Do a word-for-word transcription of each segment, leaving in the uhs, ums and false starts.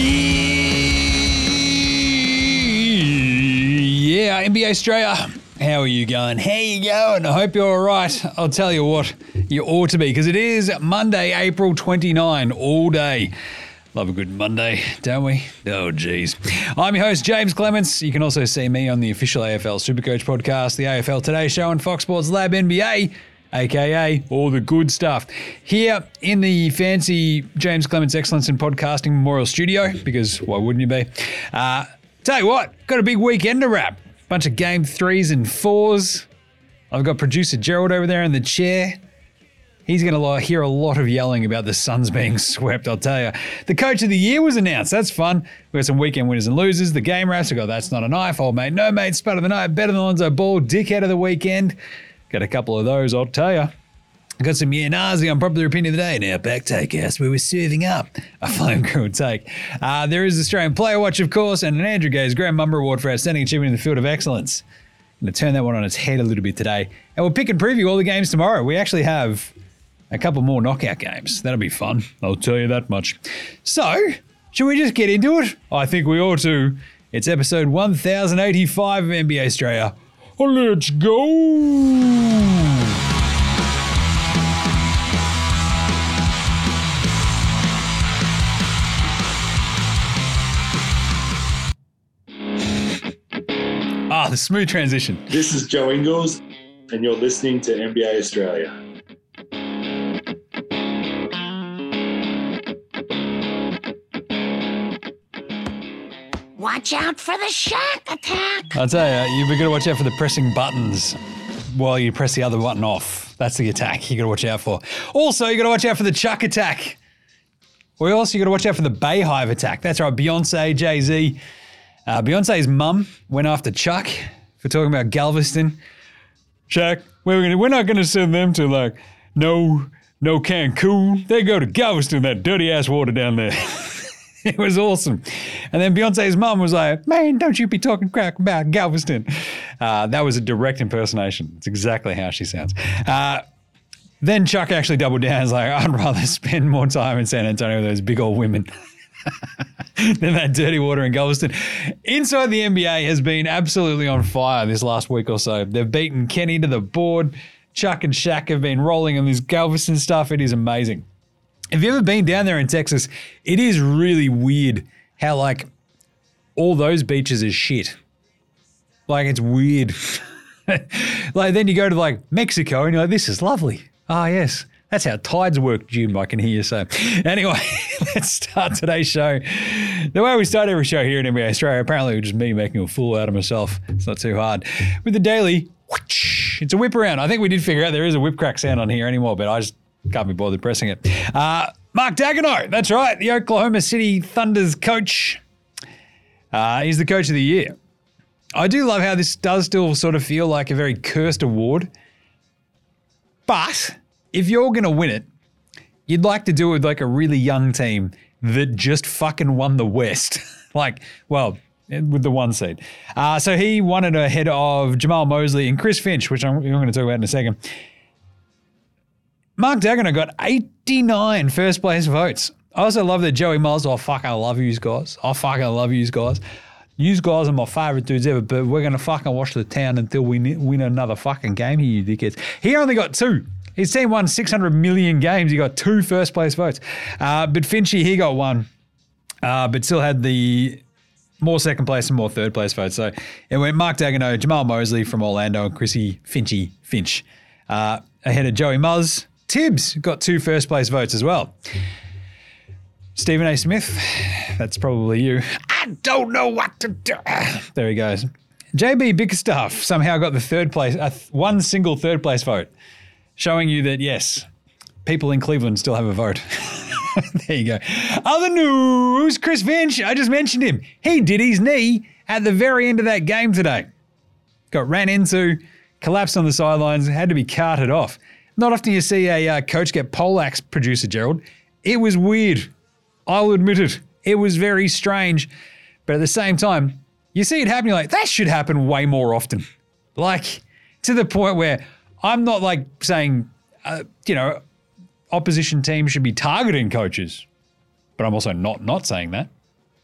Yeah, N B A Australia. How are you going? How you going? I hope you're all right. I'll tell you what, you ought to be, because it is Monday, April twenty-ninth, all day. Love a good Monday, don't we? Oh, geez. I'm your host, James Clements. You can also see me on the official A F L Supercoach podcast, the A F L Today Show, and Fox Sports Lab N B A, a k a all the good stuff. Here in the fancy James Clements Excellence in Podcasting Memorial Studio, because why wouldn't you be? Uh, tell you what, got a big weekend to wrap. Bunch of game threes and fours. I've got producer Gerald over there in the chair. He's going to hear a lot of yelling about the Suns being swept, I'll tell you. The Coach of the Year was announced. That's fun. We've got some weekend winners and losers. The game wraps. We've got That's Not a Knife. Old Mate, No Mate, Spud of the Night, Better Than Lonzo Ball, Dickhead of the Weekend. Got a couple of those, I'll tell you. I got some Yeah Nazi on Popular Opinion of the Day. Now, back takehouse, we were serving up a flame grilled take. Uh, there is Australian Player Watch, of course, and an Andrew Gaze Graham Mumber Award for Outstanding Achievement in the Field of Excellence. I'm going to turn that one on its head a little bit today. And we'll pick and preview all the games tomorrow. We actually have a couple more knockout games. That'll be fun. I'll tell you that much. So, should we just get into it? I think we ought to. It's episode one thousand eighty-five of N B A Australia. Let's go! Ah, the smooth transition. This is Joe Ingles, and you're listening to N B A Australia. Watch out for the shark attack. I'll tell you, you've got to watch out for the pressing buttons while you press the other button off. That's the attack you got to watch out for. Also, you got to watch out for the Chuck attack. Or also, you got to watch out for the Bayhive attack. That's right, Beyonce, Jay-Z. Uh, Beyonce's mum went after Chuck for talking about Galveston. Chuck, we're gonna, we're not going to send them to, like, no, no Cancun. They go to Galveston, that dirty-ass water down there. It was awesome. And then Beyonce's mum was like, man, don't you be talking crap about Galveston. Uh, that was a direct impersonation. It's exactly how she sounds. Uh, then Chuck actually doubled down. He's like, I'd rather spend more time in San Antonio with those big old women than that dirty water in Galveston. Inside the N B A has been absolutely on fire this last week or so. They've beaten Kenny to the board. Chuck and Shaq have been rolling on this Galveston stuff. It is amazing. Have you ever been down there in Texas? It is really weird how, like, all those beaches is shit. Like, it's weird. Like, then you go to, like, Mexico and you're like, this is lovely. Ah, yes. That's how tides work, Jim, I can hear you say. Anyway, let's start today's show. The way we start every show here in N B A Australia, apparently just me making a fool out of myself. It's not too hard. With the daily, whoosh, it's a whip around. I think we did figure out there is a whip crack sound on here anymore, but I just can't be bothered pressing it. Uh, Mark Daigneault, that's right, the Oklahoma City Thunder's coach. Uh, he's the Coach of the Year. I do love how this does still sort of feel like a very cursed award. But if you're going to win it, you'd like to do it with like a really young team that just fucking won the West. Like, well, with the one seed. Uh, so he won it ahead of Jamal Mosley and Chris Finch, which I'm, I'm going to talk about in a second. Mark Daigneault got eighty-nine first place votes. I also love that Joey Miles, oh, fuck, I love you guys. I fucking love you guys. You guys are my favourite dudes ever, but we're going to fucking watch the town until we win another fucking game here, you dickheads. He only got two. His team won six hundred million games. He got two first place votes. Uh, but Finchy, he got one, uh, but still had the more second place and more third place votes. So it went Mark Daigneault, Jamal Mosley from Orlando, and Chrissy Finchy Finch uh, ahead of Joey Muzz. Tibbs got two first place votes as well. Stephen A. Smith, that's probably you. I don't know what to do. There he goes. J B Bickerstaff somehow got the third place, uh, one single third place vote, showing you that, yes, people in Cleveland still have a vote. There you go. Other news, Chris Finch, I just mentioned him. He did his knee at the very end of that game today. Got ran into, collapsed on the sidelines, had to be carted off. Not often you see a uh, coach get poleaxed, producer Gerald. It was weird. I'll admit it. It was very strange. But at the same time, you see it happening like, that should happen way more often. Like, to the point where I'm not like saying, uh, you know, opposition teams should be targeting coaches. But I'm also not not saying that.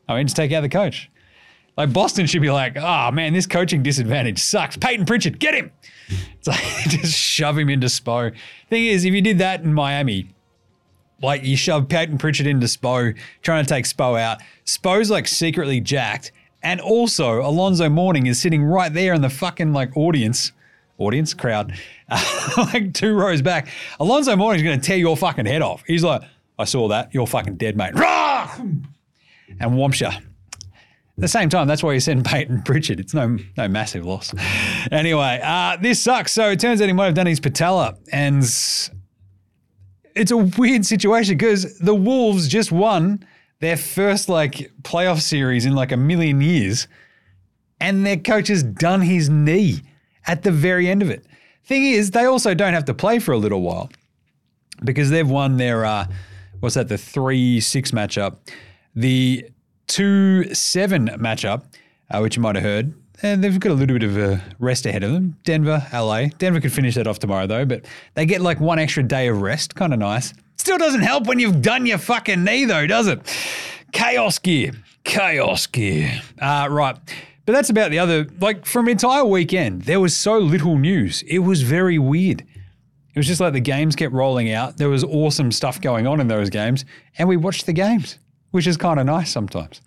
I mean, just take out the coach. Like Boston should be like, oh man, this coaching disadvantage sucks. Peyton Pritchard, get him. It's like just shove him into Spo. Thing is, if you did that in Miami, like you shove Peyton Pritchard into Spo, trying to take Spo out. Spo's like secretly jacked. And also Alonzo Mourning is sitting right there in the fucking like audience, audience crowd, uh, like two rows back. Alonzo Mourning's going to tear your fucking head off. He's like, I saw that. You're fucking dead, mate. Rah! And whomps ya. At the same time, that's why you send Peyton Pritchard. It's no no massive loss. Anyway, uh, this sucks. So it turns out he might have done his patella. And it's a weird situation because the Wolves just won their first like playoff series in like a million years. And their coach has done his knee at the very end of it. Thing is, they also don't have to play for a little while because they've won their, uh, what's that, the three six matchup. The two seven matchup, uh, which you might have heard, and they've got a little bit of a rest ahead of them. Denver, L A. Denver could finish that off tomorrow though, but they get like one extra day of rest. Kind of nice. Still doesn't help when you've done your fucking knee though, does it? Chaos gear. Chaos gear. Uh, right. But that's about the other, like from entire weekend, there was so little news. It was very weird. It was just like the games kept rolling out. There was awesome stuff going on in those games, and we watched the games, which is kind of nice sometimes.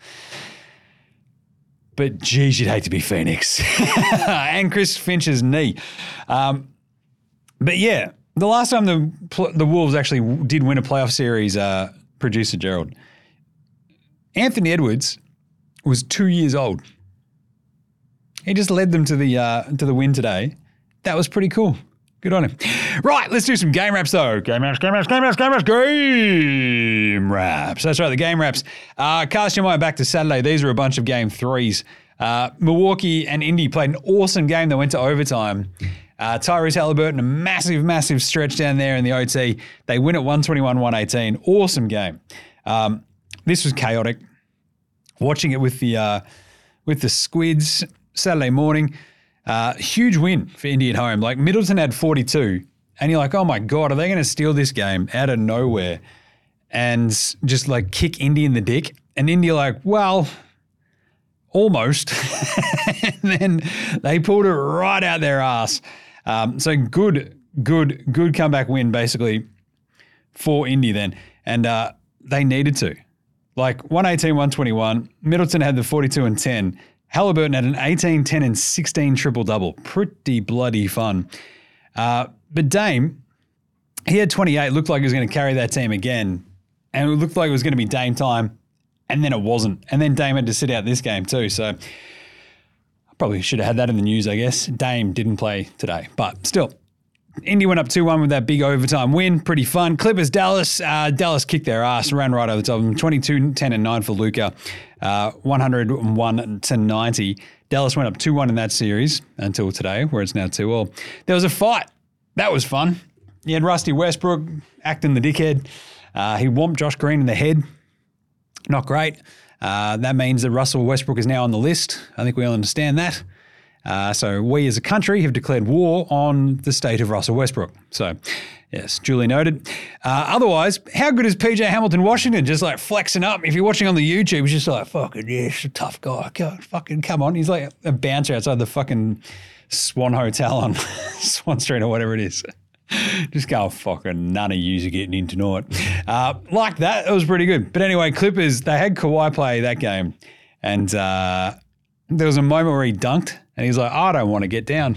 But geez, you'd hate to be Phoenix. And Chris Finch's knee. Um, but yeah, the last time the the Wolves actually did win a playoff series, uh, producer Gerald, Anthony Edwards was two years old. He just led them to the uh, to the win today. That was pretty cool. Good on him. Right, let's do some game wraps though. Game wraps, game wraps, game wraps, game wraps, game wraps. That's right, the game wraps. Uh, cast your mind back to Saturday. These are a bunch of game threes. Uh, Milwaukee and Indy played an awesome game that went to overtime. Uh, Tyrese Halliburton, a massive, massive stretch down there in the O T. They win at one twenty-one one eighteen. Awesome game. Um, this was chaotic. Watching it with the uh, with the Squids Saturday morning. Uh, huge win for Indy at home. Like Middleton had forty-two, and you're like, oh my God, are they going to steal this game out of nowhere and just like kick Indy in the dick? And Indy like, well, almost. And then they pulled it right out their ass. Um, so good, good, good comeback win basically for Indy then. And uh, they needed to. Like one eighteen one twenty-one, Middleton had the forty-two and ten. Halliburton had an eighteen, ten, and sixteen triple-double. Pretty bloody fun. Uh, but Dame, he had twenty-eight. Looked like he was going to carry that team again. And it looked like it was going to be Dame time. And then it wasn't. And then Dame had to sit out this game too. So I probably should have had that in the news, I guess. Dame didn't play today. But still, Indy went up two one with that big overtime win. Pretty fun. Clippers, Dallas. Uh, Dallas kicked their ass, ran right over the top of them. twenty-two, ten, and nine for Luka. Uh, one oh one to ninety. Dallas went up two one in that series until today, where it's now two all. There was a fight. That was fun. You had Rusty Westbrook acting the dickhead. Uh, he whomped Josh Green in the head. Not great. Uh, that means that Russell Westbrook is now on the list. I think we all understand that. Uh, so we as a country have declared war on the state of Russell Westbrook. So, yes, duly noted. Uh, otherwise, how good is P J Hamilton Washington? Just like flexing up. If you're watching on the YouTube, he's just like, fucking, yes, a tough guy. God, fucking come on. He's like a bouncer outside the fucking Swan Hotel on Swan Street or whatever it is. Just go, fucking none of yous are getting in tonight. Uh, like that, it was pretty good. But anyway, Clippers, they had Kawhi play that game. And uh, there was a moment where he dunked. And he's like, I don't want to get down.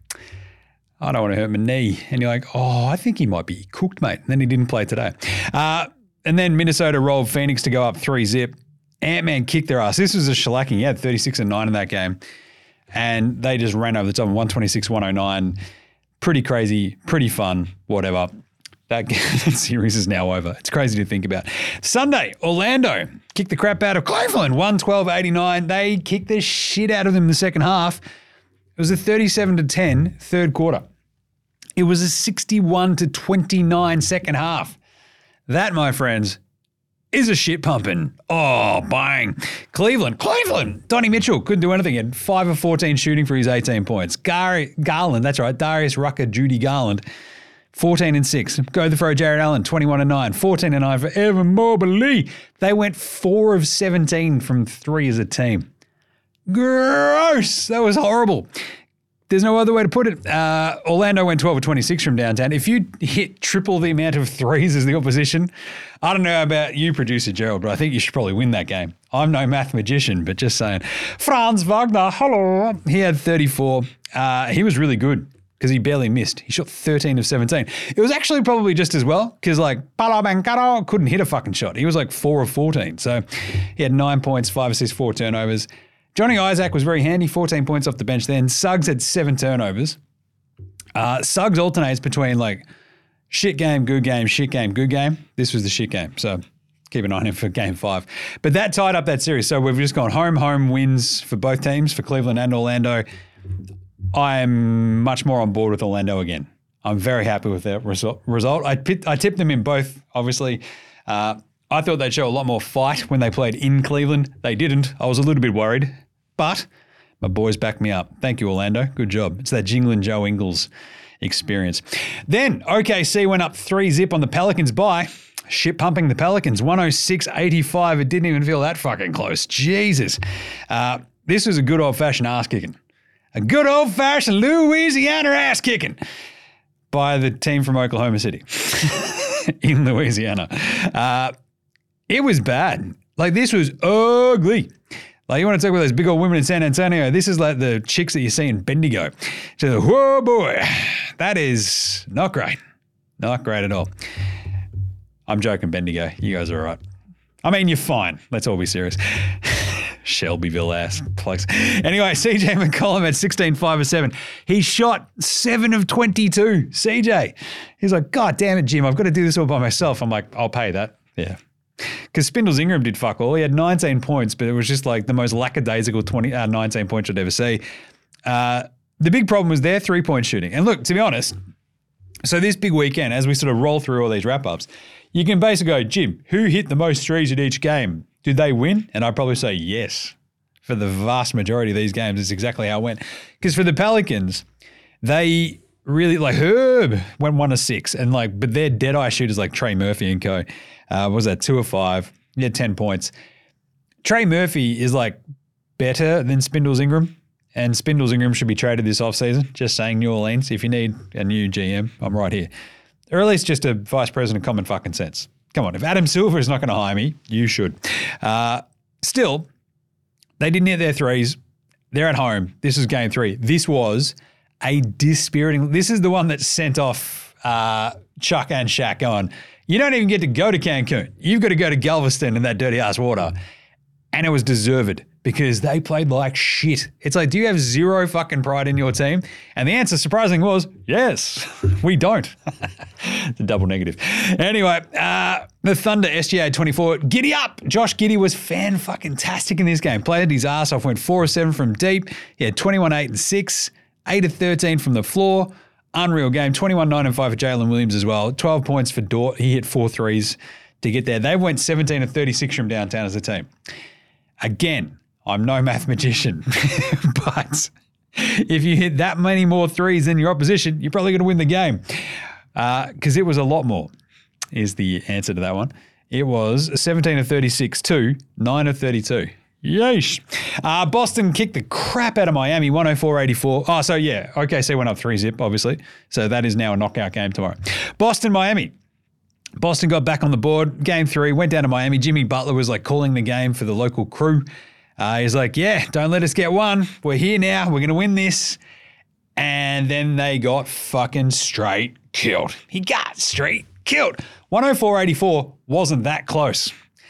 I don't want to hurt my knee. And you're like, oh, I think he might be cooked, mate. And then he didn't play today. Uh, and then Minnesota rolled Phoenix to go up three zip. Ant-Man kicked their ass. This was a shellacking. He had thirty-six and nine in that game. And they just ran over the top of one twenty-six one oh nine. Pretty crazy, pretty fun, whatever. That, that series is now over. It's crazy to think about. Sunday, Orlando kicked the crap out of Cleveland, one twelve eighty-nine. They kicked the shit out of them in the second half. It was a thirty-seven to ten third quarter. It was a sixty-one to twenty-nine second half. That, my friends, is a shit pumping. Oh, bang. Cleveland, Cleveland. Donnie Mitchell couldn't do anything. He had five of fourteen shooting for his eighteen points. Gar- Garland, that's right, Darius Rucker, Judy Garland. fourteen and six. Go the throw, Jared Allen, twenty-one and nine. fourteen and nine for Evan Mobley. They went four of seventeen from three as a team. Gross. That was horrible. There's no other way to put it. Uh, Orlando went twelve of twenty-six from downtown. If you hit triple the amount of threes as the opposition, I don't know about you, producer Gerald, but I think you should probably win that game. I'm no math magician, but just saying. Franz Wagner, hello. He had thirty-four. Uh, he was really good because he barely missed. He shot thirteen of seventeen. It was actually probably just as well because like Paolo Banchero couldn't hit a fucking shot. He was like four of fourteen. So he had nine points, five assists, four turnovers. Johnny Isaac was very handy, fourteen points off the bench then. Suggs had seven turnovers. Uh, Suggs alternates between like shit game, good game, shit game, good game. This was the shit game. So keep an eye on him for game five. But that tied up that series. So we've just gone home, home wins for both teams, for Cleveland and Orlando. I am much more on board with Orlando again. I'm very happy with their result. result. I, pit, I tipped them in both, obviously. Uh, I thought they'd show a lot more fight when they played in Cleveland. They didn't. I was a little bit worried. But my boys backed me up. Thank you, Orlando. Good job. It's that Jingling Joe Ingles experience. Then O K C went up three zip on the Pelicans by shit pumping the Pelicans. one oh six eighty-five. It didn't even feel that fucking close. Jesus. Uh, this was a good old-fashioned ass kicking. A good old-fashioned Louisiana ass kicking by the team from Oklahoma City in Louisiana. Uh, it was bad. Like, this was ugly. Like, you want to talk about those big old women in San Antonio? This is like the chicks that you see in Bendigo. So, whoa, boy, that is not great. Not great at all. I'm joking, Bendigo. You guys are all right. I mean, you're fine. Let's all be serious. Shelbyville ass plugs. Anyway, C J McCollum had sixteen, five of seven. He shot seven of twenty-two. C J. He's like, God damn it, Jim. I've got to do this all by myself. I'm like, I'll pay that. Yeah. Because Spindles Ingram did fuck all. He had nineteen points, but it was just like the most lackadaisical twenty, uh, nineteen points you'd ever see. Uh, the big problem was their three-point shooting. And look, to be honest, so this big weekend, as we sort of roll through all these wrap-ups, you can basically go, Jim, who hit the most threes at each game? Did they win? And I'd probably say yes. For the vast majority of these games, it's exactly how it went. Because for the Pelicans, they really, like Herb went one of six. And like, but their dead-eye shooters like Trey Murphy and co. Uh, was that two of five? He had ten points. Trey Murphy is like better than Spindles Ingram, and Spindles Ingram should be traded this offseason. Just saying, New Orleans, if you need a new G M, I'm right here. Or at least just a vice president of common fucking sense. Come on, if Adam Silver is not going to hire me, you should. Uh, still, they didn't hit their threes. They're at home. This is game three. This was a dispiriting. This is the one that sent off uh, Chuck and Shaq on. You don't even get to go to Cancun. You've got to go to Galveston in that dirty ass water. And it was deserved because they played like shit. It's like, do you have zero fucking pride in your team? And the answer, surprisingly, was yes, we don't. It's a double negative. Anyway, uh, the Thunder, S G A twenty-four. Giddy up. Josh Giddey was fan-fucking-tastic in this game. Played his ass off, went four of seven from deep. He had twenty-one, eight, and six, eight of thirteen from the floor. Unreal game. twenty-one, nine, and five for Jalen Williams as well. twelve points for Dort. He hit four threes to get there. They went seventeen of thirty-six from downtown as a team. Again, I'm no mathematician, but if you hit that many more threes than your opposition, you're probably going to win the game. Because uh, it was a lot more, is the answer to that one. It was seventeen of thirty-six to nine of thirty-two. Yeesh. Uh, Boston kicked the crap out of Miami, one oh four eighty-four. Oh, so yeah, O K C went up three zip, obviously. So that is now a knockout game tomorrow. Boston, Miami. Boston got back on the board. Game three, went down to Miami. Jimmy Butler was like calling the game for the local crew. Uh, he's like, yeah, don't let us get one. We're here now. We're going to win this. And then they got fucking straight killed. He got straight killed. one oh four eighty-four wasn't that close.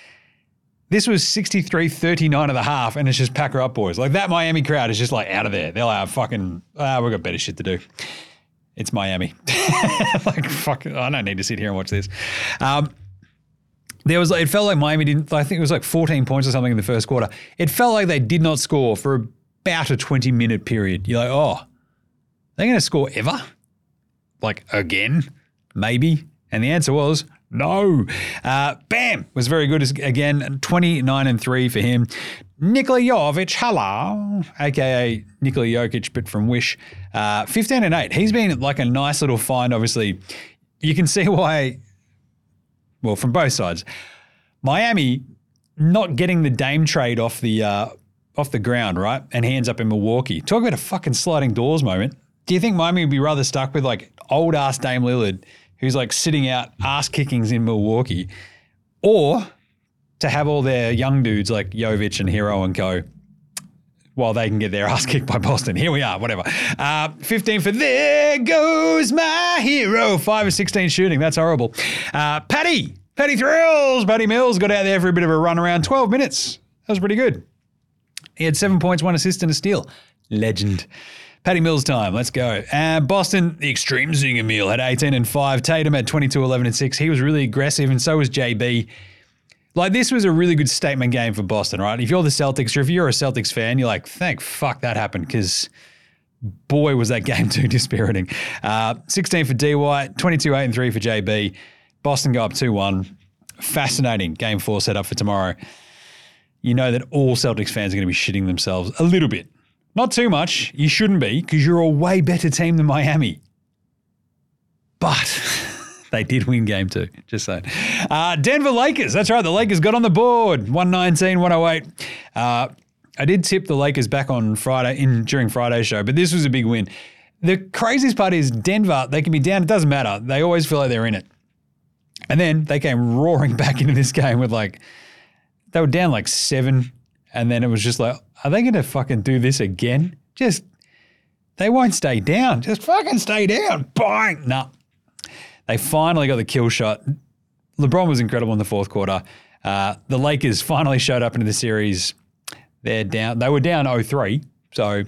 This was sixty-three thirty-nine and a half, and it's just pack her up, boys. Like, that Miami crowd is just like out of there. They're like, fucking, ah, we've got better shit to do. It's Miami. Like, fuck, I don't need to sit here and watch this. Um, there was, it felt like Miami didn't, I think it was like fourteen points or something in the first quarter. It felt like they did not score for about a twenty minute period. You're like, oh, they're going to score ever? Like, again? Maybe? And the answer was no. Uh, Bam was very good again, twenty-nine and three for him. Nikola Jovic, hello, a k a. Nikola Jokic, but from Wish, uh, fifteen and eight. He's been like a nice little find, obviously. you can see why, well, from both sides, Miami not getting the Dame trade off the uh, off the ground, right? And he ends up in Milwaukee. Talk about a fucking sliding doors moment. Do you think Miami would be rather stuck with like old ass Dame Lillard, who's like sitting out ass kickings in Milwaukee, or to have all their young dudes like Jovic and Hero and co, while they can get their ass kicked by Boston? Here we are, whatever. Uh, fifteen for There Goes My Hero. five of sixteen shooting. That's horrible. Uh, Patty. Patty Thrills. Patty Mills got out there for a bit of a run around. twelve minutes. That was pretty good. He had seven points, one assist and a steal. Legend. Patty Mills time. Let's go. Uh, Boston, the extreme Zinger meal, had eighteen and five. Tatum had twenty-two, eleven and six. He was really aggressive, and so was J B. Like, this was a really good statement game for Boston, right? If you're the Celtics, or if you're a Celtics fan, you're like, thank fuck that happened, because boy, was that game too dispiriting. Uh, sixteen for D White, twenty-two, eight and three for J B. Boston go up two one. Fascinating game four set up for tomorrow. You know that all Celtics fans are going to be shitting themselves a little bit. Not too much. You shouldn't be, because you're a way better team than Miami. But they did win game two, just saying. Uh, Denver Lakers. That's right. The Lakers got on the board. one nineteen, one oh eight. Uh, I did tip the Lakers back on Friday in during Friday's show, but this was a big win. The craziest part is Denver, they can be down. It doesn't matter. They always feel like they're in it. And then they came roaring back into this game with like, they were down like seven. And then it was just like, are they going to fucking do this again? Just, they won't stay down. Just fucking stay down. Bang. No. They finally got the kill shot. LeBron was incredible in the fourth quarter. Uh, the Lakers finally showed up into the series. They're down. They were down oh three, so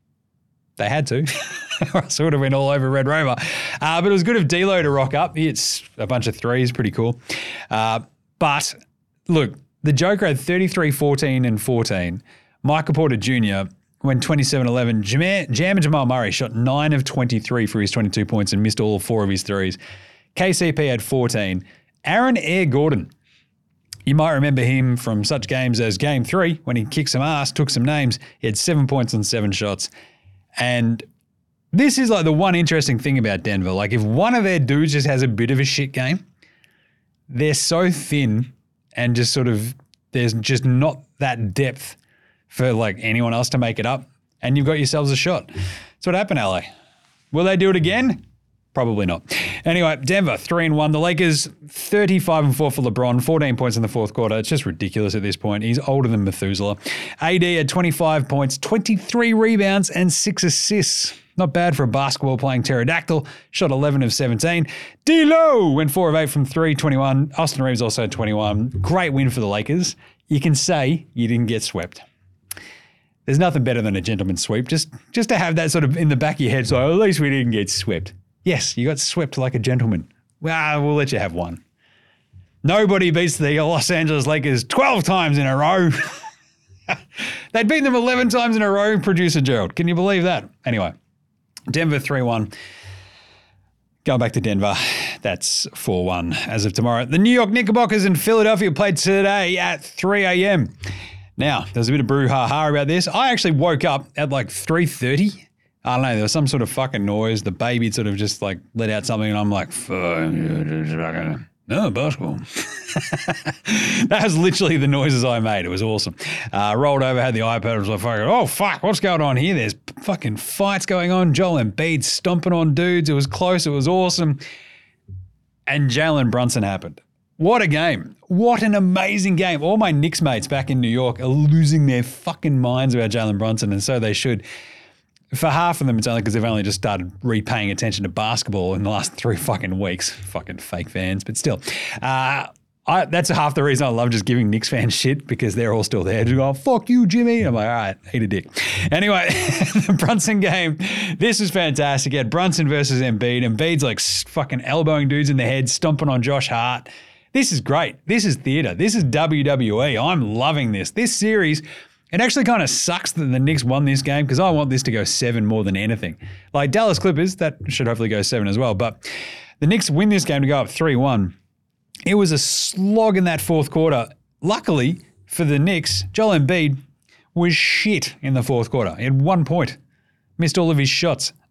they had to. Or else it would have went all over Red Rover. Uh, but it was good of D'Lo to rock up. He hits a bunch of threes. Pretty cool. Uh, but look, the Joker had thirty-three, fourteen, and fourteen. Michael Porter Junior went twenty-seven eleven. Jam, Jam and Jamal Murray shot nine of twenty-three for his twenty-two points and missed all four of his threes. K C P had fourteen. Aaron Air Gordon. You might remember him from such games as Game three when he kicked some ass, took some names. He had seven points on seven shots. And this is like the one interesting thing about Denver. Like if one of their dudes just has a bit of a shit game, they're so thin and just sort of there's just not that depth for like anyone else to make it up. And you've got yourselves a shot. That's what happened, L A. Will they do it again? Probably not. Anyway, Denver, three and one. The Lakers, thirty-five and four for LeBron, fourteen points in the fourth quarter. It's just ridiculous at this point. He's older than Methuselah. A D had twenty-five points, twenty-three rebounds, and six assists. Not bad for a basketball playing pterodactyl. Shot eleven of seventeen. D'Lo went four of eight from three, twenty-one. Austin Reeves also had twenty-one. Great win for the Lakers. You can say you didn't get swept. There's nothing better than a gentleman's sweep. Just, just to have that sort of in the back of your head, so at least we didn't get swept. Yes, you got swept like a gentleman. Well, we'll let you have one. Nobody beats the Los Angeles Lakers twelve times in a row. They'd beat them eleven times in a row, producer Gerald. Can you believe that? Anyway, Denver three one. Going back to Denver, that's four one as of tomorrow. The New York Knickerbockers and Philadelphia played today at three a.m. Now, there's a bit of brouhaha about this. I actually woke up at like three thirty. I don't know, there was some sort of fucking noise. The baby sort of just like let out something and I'm like, fuck, no, basketball. That was literally the noises I made. It was awesome. Uh, rolled over, had the iPad, I was like, oh fuck, what's going on here? There's fucking fights going on. Joel Embiid stomping on dudes. It was close. It was awesome. And Jalen Brunson happened. What a game. What an amazing game. All my Knicks mates back in New York are losing their fucking minds about Jalen Brunson, and so they should. For half of them, it's only because they've only just started repaying attention to basketball in the last three fucking weeks. Fucking fake fans, but still. Uh, I, that's half the reason I love just giving Knicks fans shit, because they're all still there to go, fuck you, Jimmy. I'm like, all right, eat a dick. Anyway, the Brunson game, this was fantastic. You had Brunson versus Embiid. Embiid's like fucking elbowing dudes in the head, stomping on Josh Hart. This is great. This is theater. This is W W E. I'm loving this. This series... It actually kind of sucks that the Knicks won this game, because I want this to go seven more than anything. Like Dallas Clippers, that should hopefully go seven as well. But the Knicks win this game to go up three one. It was a slog in that fourth quarter. Luckily for the Knicks, Joel Embiid was shit in the fourth quarter. He had one point, missed all of his shots.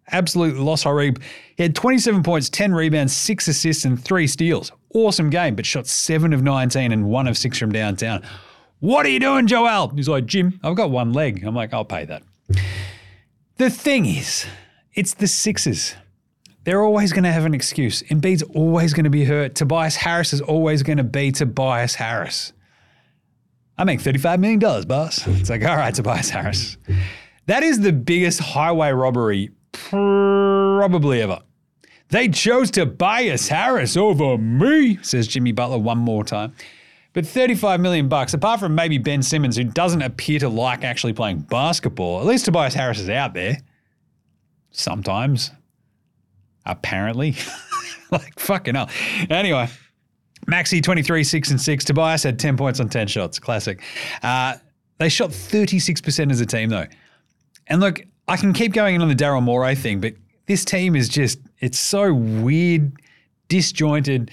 Absolute loss horrible. He had twenty-seven points, ten rebounds, six assists, and three steals. Awesome game, but shot seven of nineteen and one of six from downtown. What are you doing, Joel? He's like, Jim, I've got one leg. I'm like, I'll pay that. The thing is, it's the Sixers. They're always going to have an excuse. Embiid's always going to be hurt. Tobias Harris is always going to be Tobias Harris. I make thirty-five million dollars, boss. It's like, all right, Tobias Harris. That is the biggest highway robbery probably ever. They chose Tobias Harris over me, says Jimmy Butler one more time. But thirty-five million bucks, apart from maybe Ben Simmons, who doesn't appear to like actually playing basketball, at least Tobias Harris is out there. Sometimes. Apparently. Like, fucking hell. Anyway, Maxey, twenty-three, six and six. Tobias had ten points on ten shots. Classic. Uh, they shot thirty-six percent as a team, though. And look, I can keep going in on the Daryl Morey thing, but this team is just, it's so weird, disjointed,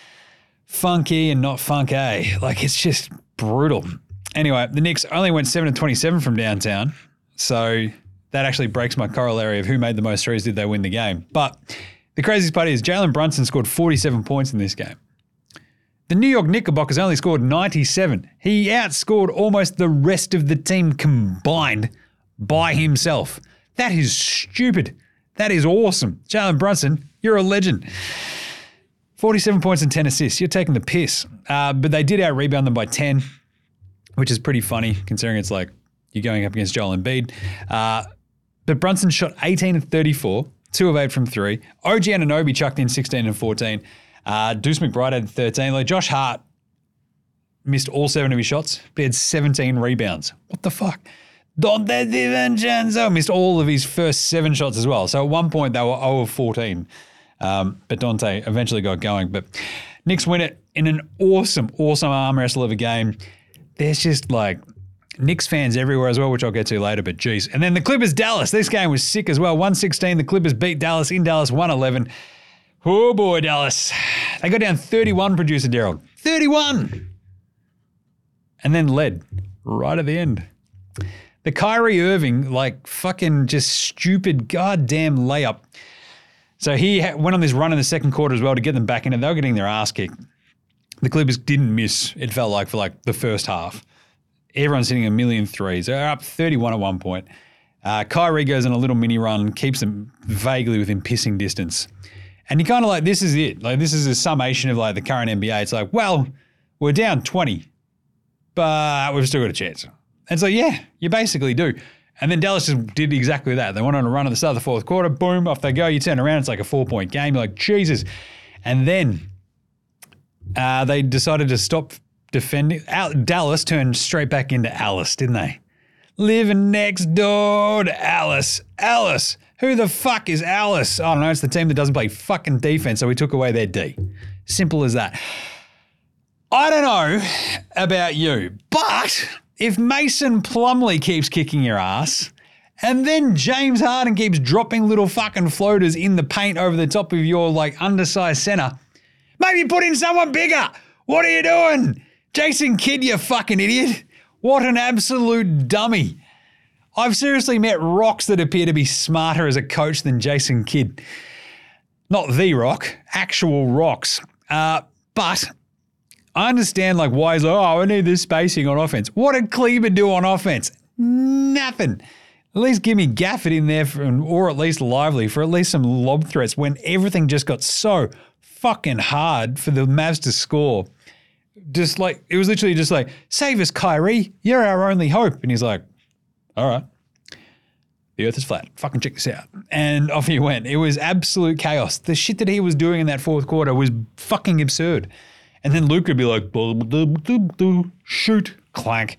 funky and not funky. Like, it's just brutal. Anyway, the Knicks only went seven of twenty-seven from downtown. So that actually breaks my corollary of who made the most threes, did they win the game. But the craziest part is Jalen Brunson scored forty-seven points in this game. The New York Knickerbockers only scored ninety-seven. He outscored almost the rest of the team combined by himself. That is stupid. That is awesome. Jalen Brunson, you're a legend. forty-seven points and ten assists. You're taking the piss. Uh, but they did out-rebound them by ten, which is pretty funny considering it's like you're going up against Joel Embiid. Uh, but Brunson shot eighteen of thirty-four, two of eight from three. O G Anunoby chucked in sixteen and fourteen. Uh, Deuce McBride had thirteen. Like Josh Hart missed all seven of his shots, but he had seventeen rebounds. What the fuck? Dante DiVincenzo missed all of his first seven shots as well. So at one point they were zero of fourteen. Um, but Dante eventually got going. But Knicks win it in an awesome, awesome arm wrestle of a game. There's just like Knicks fans everywhere as well, which I'll get to later, but geez. And then the Clippers-Dallas. This game was sick as well. one sixteen, the Clippers beat Dallas in Dallas, one eleven. Oh boy, Dallas. They got down thirty-one, producer Daryl. thirty-one! And then led right at the end. The Kyrie Irving, like fucking just stupid goddamn layup. So he went on this run in the second quarter as well to get them back in it. They were getting their ass kicked. The Clippers didn't miss, it felt like, for like the first half. Everyone's hitting a million threes. They're up thirty-one at one point. Uh, Kyrie goes on a little mini run, keeps them vaguely within pissing distance. And you kind of like, this is it. Like, this is a summation of like the current N B A. It's like, well, we're down twenty, but we've still got a chance. And so, yeah, you basically do. And then Dallas just did exactly that. They went on a run at the start of the fourth quarter. Boom, off they go. You turn around, it's like a four-point game. You're like, Jesus. And then uh, they decided to stop defending. Al- Dallas turned straight back into Alice, didn't they? Living next door to Alice. Alice. Who the fuck is Alice? I don't know. It's the team that doesn't play fucking defense, so we took away their D. Simple as that. I don't know about you, but if Mason Plumlee keeps kicking your ass and then James Harden keeps dropping little fucking floaters in the paint over the top of your like undersized center, maybe put in someone bigger. What are you doing? Jason Kidd, you fucking idiot. What an absolute dummy. I've seriously met rocks that appear to be smarter as a coach than Jason Kidd. Not the rock, actual rocks. Uh, but I understand like why he's like, oh, I need this spacing on offense. What did Kleber do on offense? Nothing. At least give me Gafford in there for, or at least Lively for at least some lob threats when everything just got so fucking hard for the Mavs to score. Just like, it was literally just like, save us, Kyrie. You're our only hope. And he's like, all right. The earth is flat. Fucking check this out. And off he went. It was absolute chaos. The shit that he was doing in that fourth quarter was fucking absurd. And then Luke would be like, shoot, clank.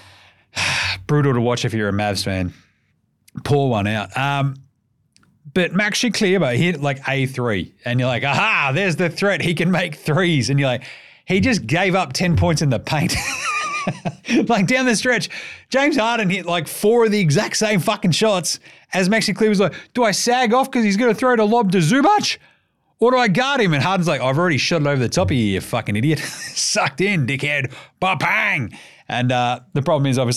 Brutal to watch if you're a Mavs fan. Pour one out. Um, but Maxi Kleber hit like A three. And you're like, aha, there's the threat. He can make threes. And you're like, he just gave up ten points in the paint. Like down the stretch, James Harden hit like four of the exact same fucking shots as Maxi Kleber was like, do I sag off because he's going to throw the lob to Zubac? Or do I guard him? And Harden's like, I've already shot it over the top of you, you fucking idiot. Sucked in, dickhead. Ba-bang. And uh, the problem is obviously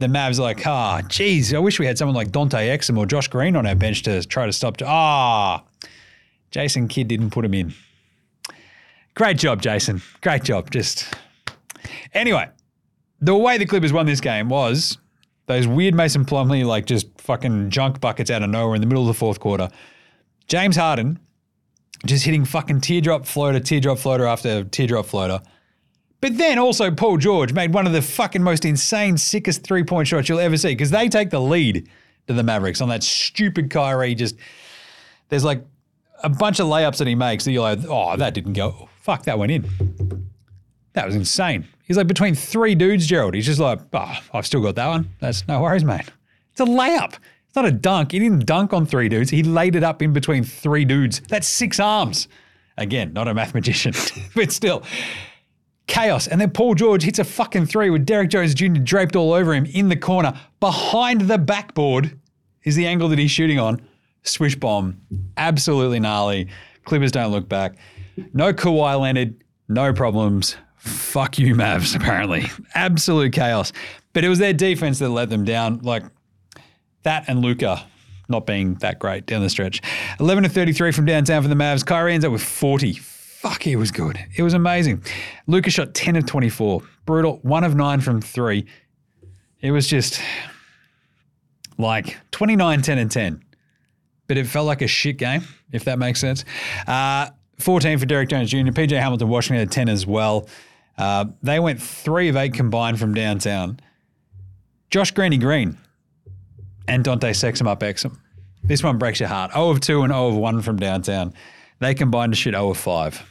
the Mavs are like, ah, oh, geez, I wish we had someone like Dante Exum or Josh Green on our bench to try to stop. Ah, oh, Jason Kidd didn't put him in. Great job, Jason. Great job. Just anyway, the way the Clippers won this game was those weird Mason Plumlee, like just fucking junk buckets out of nowhere in the middle of the fourth quarter. James Harden just hitting fucking teardrop floater, teardrop floater after teardrop floater. But then also Paul George made one of the fucking most insane, sickest three-point shots you'll ever see because they take the lead to the Mavericks on that stupid Kyrie. Just there's like a bunch of layups that he makes that you're like, oh, that didn't go. Fuck, that went in. That was insane. He's like between three dudes, Gerald. He's just like, oh, I've still got that one. That's no worries, mate. It's a layup. It's not a dunk. He didn't dunk on three dudes. He laid it up in between three dudes. That's six arms. Again, not a mathematician, but still. Chaos. And then Paul George hits a fucking three with Derek Jones Junior draped all over him in the corner. Behind the backboard is the angle that he's shooting on. Swish bomb. Absolutely gnarly. Clippers don't look back. No Kawhi Leonard. No problems. Fuck you, Mavs, apparently. Absolute chaos. But it was their defense that let them down. Like that and Luka not being that great down the stretch. eleven to thirty-three from downtown for the Mavs. Kyrie ends up with forty. Fuck, he was good. It was amazing. Luka shot ten of twenty-four. Brutal. One of nine from three. It was just like twenty-nine, ten, and ten. But it felt like a shit game, if that makes sense. Uh, fourteen for Derek Jones Junior P J Hamilton Washington had ten as well. Uh, they went three of eight combined from downtown. Josh Greeny Green and Dante Sexum up Exum. This one breaks your heart. zero of two and zero of one from downtown. They combined to shit zero of five.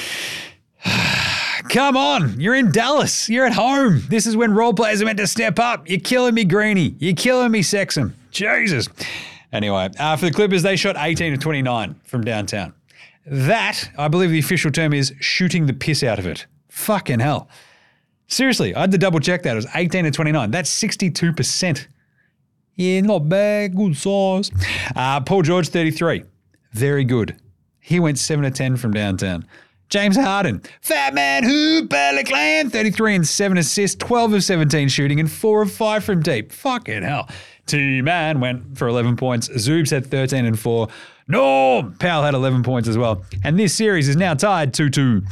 Come on, you're in Dallas. You're at home. This is when role players are meant to step up. You're killing me, Greeny. You're killing me, Sexum. Jesus. Anyway, uh, for the Clippers, they shot eighteen of twenty-nine from downtown. That, I believe the official term is shooting the piss out of it. Fucking hell. Seriously, I had to double check that. It was eighteen of twenty-nine. That's sixty-two percent. Yeah, not bad. Good size. Uh, Paul George, thirty-three. Very good. He went seven of ten from downtown. James Harden, Fat Man Who, Belly Clan, thirty-three and seven assists, twelve of seventeen shooting, and four of five from deep. Fucking hell. T-Man went for eleven points. Zoobs had thirteen and four. Norm Powell had eleven points as well. And this series is now tied two two.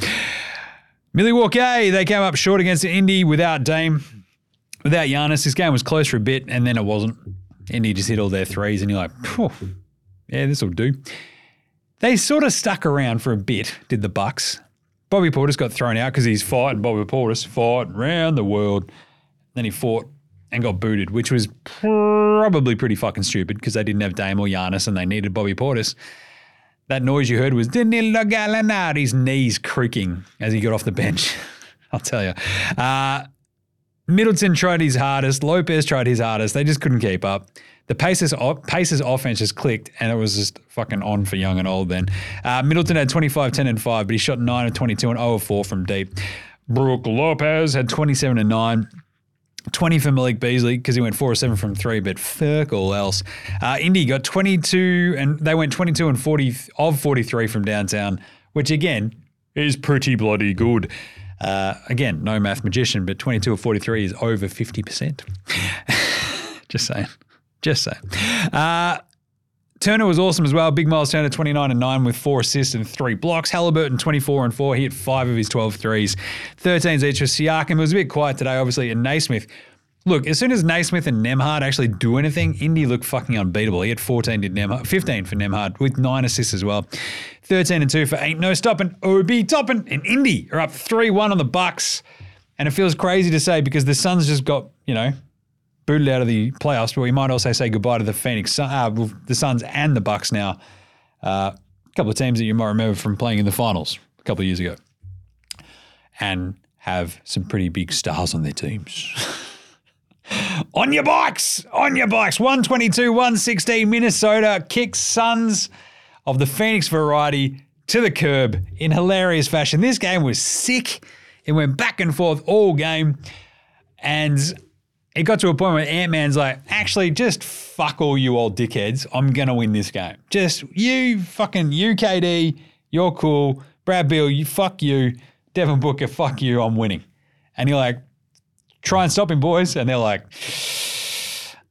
Milwaukee, they came up short against Indy without Dame, without Giannis. This game was close for a bit, and then it wasn't. Indy just hit all their threes, and you're like, phew, yeah, this will do. They sort of stuck around for a bit, did the Bucks. Bobby Portis got thrown out because he's fighting. Bobby Portis fought around the world. Then he fought and got booted, which was probably pretty fucking stupid because they didn't have Dame or Giannis and they needed Bobby Portis. That noise you heard was Danilo Gallinari's knees creaking as he got off the bench. I'll tell you. Uh, Middleton tried his hardest. Lopez tried his hardest. They just couldn't keep up. The Pacers, Pacers offense just clicked, and it was just fucking on for young and old then. Uh, Middleton had twenty-five, ten, and five, but he shot nine of twenty-two and zero of four from deep. Brook Lopez had twenty-seven and nine. twenty for Malik Beasley because he went four of seven from three, but fuck all else. Uh, Indy got twenty-two, and they went twenty-two and forty of forty-three from downtown, which again is pretty bloody good. Uh, again, no math magician, but twenty-two of forty-three is over fifty percent. Just saying. Just saying. Uh, Turner was awesome as well. Big Miles Turner, twenty-nine and nine with four assists and three blocks. Halliburton, twenty-four and four. He hit five of his twelve threes. thirteens each for Siakam. It was a bit quiet today, obviously. And Naismith. Look, as soon as Naismith and Nembhard actually do anything, Indy looked fucking unbeatable. He had fourteen, did Nembhard, fifteen for Nembhard with nine assists as well. thirteen and two for Ain't No Stopping. Obi Toppin and Indy are up three one on the Bucks. And it feels crazy to say because the Suns just got, you know, booted out of the playoffs, but we might also say goodbye to the Phoenix, uh, the Suns and the Bucks now. Uh, a couple of teams that you might remember from playing in the finals a couple of years ago and have some pretty big stars on their teams. On your bikes, on your bikes. one twenty-two, one sixteen, Minnesota kicks Suns of the Phoenix variety to the curb in hilarious fashion. This game was sick. It went back and forth all game. And it got to a point where Ant-Man's like, actually, just fuck all you old dickheads. I'm going to win this game. Just you fucking U K D, you're cool. Brad Beal, you fuck you. Devin Booker, fuck you. I'm winning. And you're like, try and stop him, boys. And they're like,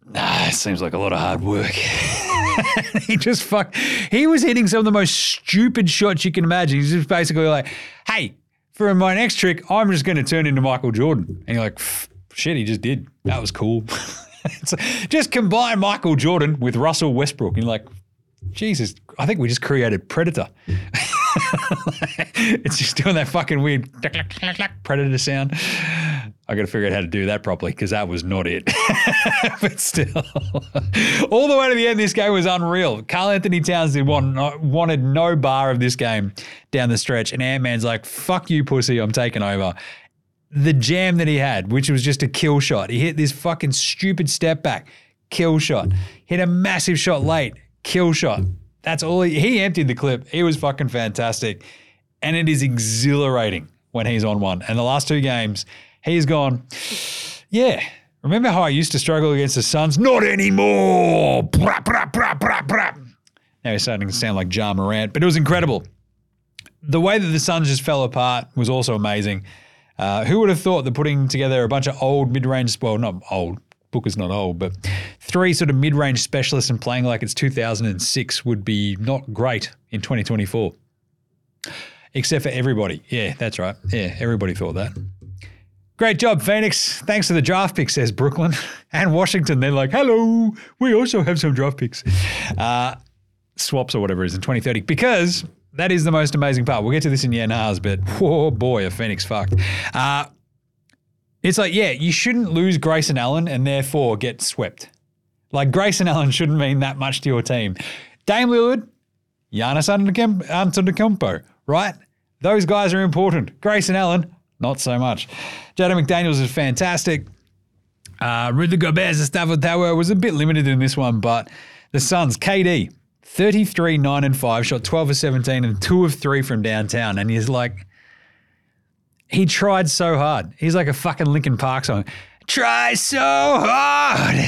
Nah, it seems like a lot of hard work. he just fuck. He was hitting some of the most stupid shots you can imagine. He's just basically like, hey, for my next trick, I'm just going to turn into Michael Jordan. And you're like, shit, he just did. That was cool. So just combine Michael Jordan with Russell Westbrook. And you're like, Jesus, I think we just created Predator. It's just doing that fucking weird Predator sound. I got to figure out how to do that properly because that was not it. But still, all the way to the end, this game was unreal. Karl Anthony Towns did want, wanted no bar of this game down the stretch, and Ant-Man's like, fuck you, pussy, I'm taking over. The jam that he had, which was just a kill shot. He hit this fucking stupid step back, kill shot. Hit a massive shot late, kill shot. That's all he, he emptied the clip. He was fucking fantastic. And it is exhilarating when he's on one. And the last two games, he's gone, yeah, remember how I used to struggle against the Suns? Not anymore. Brap, brap, brap, brap, brap. Now he's starting to sound like Ja Morant, but it was incredible. The way that the Suns just fell apart was also amazing. Uh, who would have thought that putting together a bunch of old mid-range, well, not old, Booker's not old, but three sort of mid-range specialists and playing like it's two thousand six would be not great in twenty twenty-four. Except for everybody. Yeah, that's right. Yeah, everybody thought that. Great job, Phoenix. Thanks for the draft pick, says Brooklyn. And Washington, they're like, hello, we also have some draft picks. Uh, swaps or whatever it is in twenty thirty. Because that is the most amazing part. We'll get to this in Yanars, but oh boy, a Phoenix fucked. Uh, it's like, yeah, you shouldn't lose Grayson Allen and therefore get swept. Like Grayson Allen shouldn't mean that much to your team. Dame Lillard, Giannis Antetokounmpo, right? Those guys are important. Grayson Allen, not so much. Jaden McDaniels is fantastic. Uh, Rudy Gobert's Gustavo Tower was a bit limited in this one, but the Suns, K D, thirty-three, nine, and five, shot twelve of seventeen and two of three from downtown. And he's like, he tried so hard. He's like a fucking Linkin Park song. Try so hard.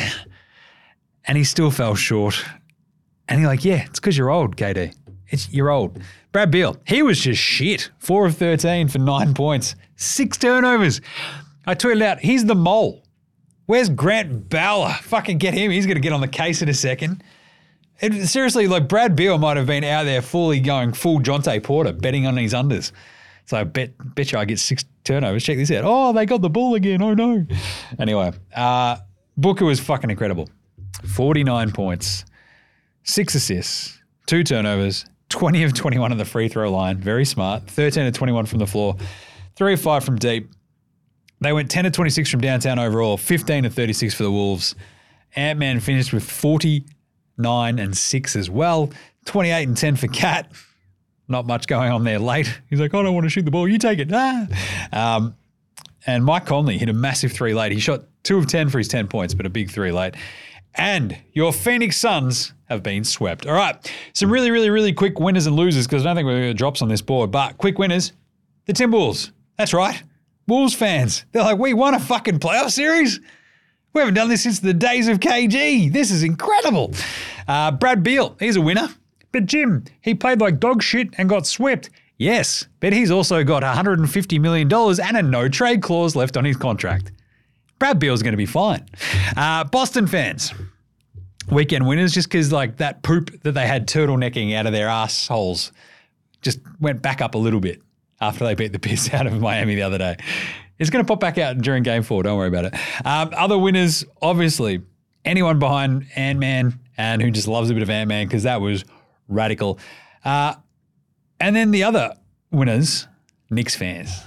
And he still fell short. And you're like, yeah, it's because you're old, K D. It's you're old. Brad Beal, he was just shit. Four of thirteen for nine points, six turnovers. I tweeted out, he's the mole. Where's Grant Bauer? Fucking get him. He's going to get on the case in a second. It, seriously, like Brad Beal might have been out there fully going full Jonte Porter, betting on his unders. So I bet, bet you I get six turnovers. Check this out. Oh, they got the ball again. Oh, no. Anyway, uh, Booker was fucking incredible. forty-nine points, six assists, two turnovers, twenty of twenty-one on the free throw line. Very smart. thirteen of twenty-one from the floor, three of five from deep. They went ten of twenty-six from downtown overall, fifteen of thirty-six for the Wolves. Ant-Man finished with forty-nine and six as well, twenty-eight and ten for Cat. Not much going on there late. He's like, I don't want to shoot the ball. You take it. Ah. Um, and Mike Conley hit a massive three late. He shot two of ten for his ten points, but a big three late. And your Phoenix Suns have been swept. All right, some really, really, really quick winners and losers because I don't think we're going to drops on this board, but quick winners, the Timberwolves. That's right. Wolves fans. They're like, we won a fucking playoff series? We haven't done this since the days of K G. This is incredible. Uh, Brad Beal, he's a winner. But Jim, he played like dog shit and got swept. Yes, but he's also got one hundred fifty million dollars and a no-trade clause left on his contract. Brad Beal's going to be fine. Uh, Boston fans, weekend winners just because like that poop that they had turtlenecking out of their assholes just went back up a little bit after they beat the piss out of Miami the other day. It's going to pop back out during game four. Don't worry about it. Um, other winners, obviously, anyone behind Ant-Man and who just loves a bit of Ant-Man because that was radical. Uh, and then the other winners, Knicks fans.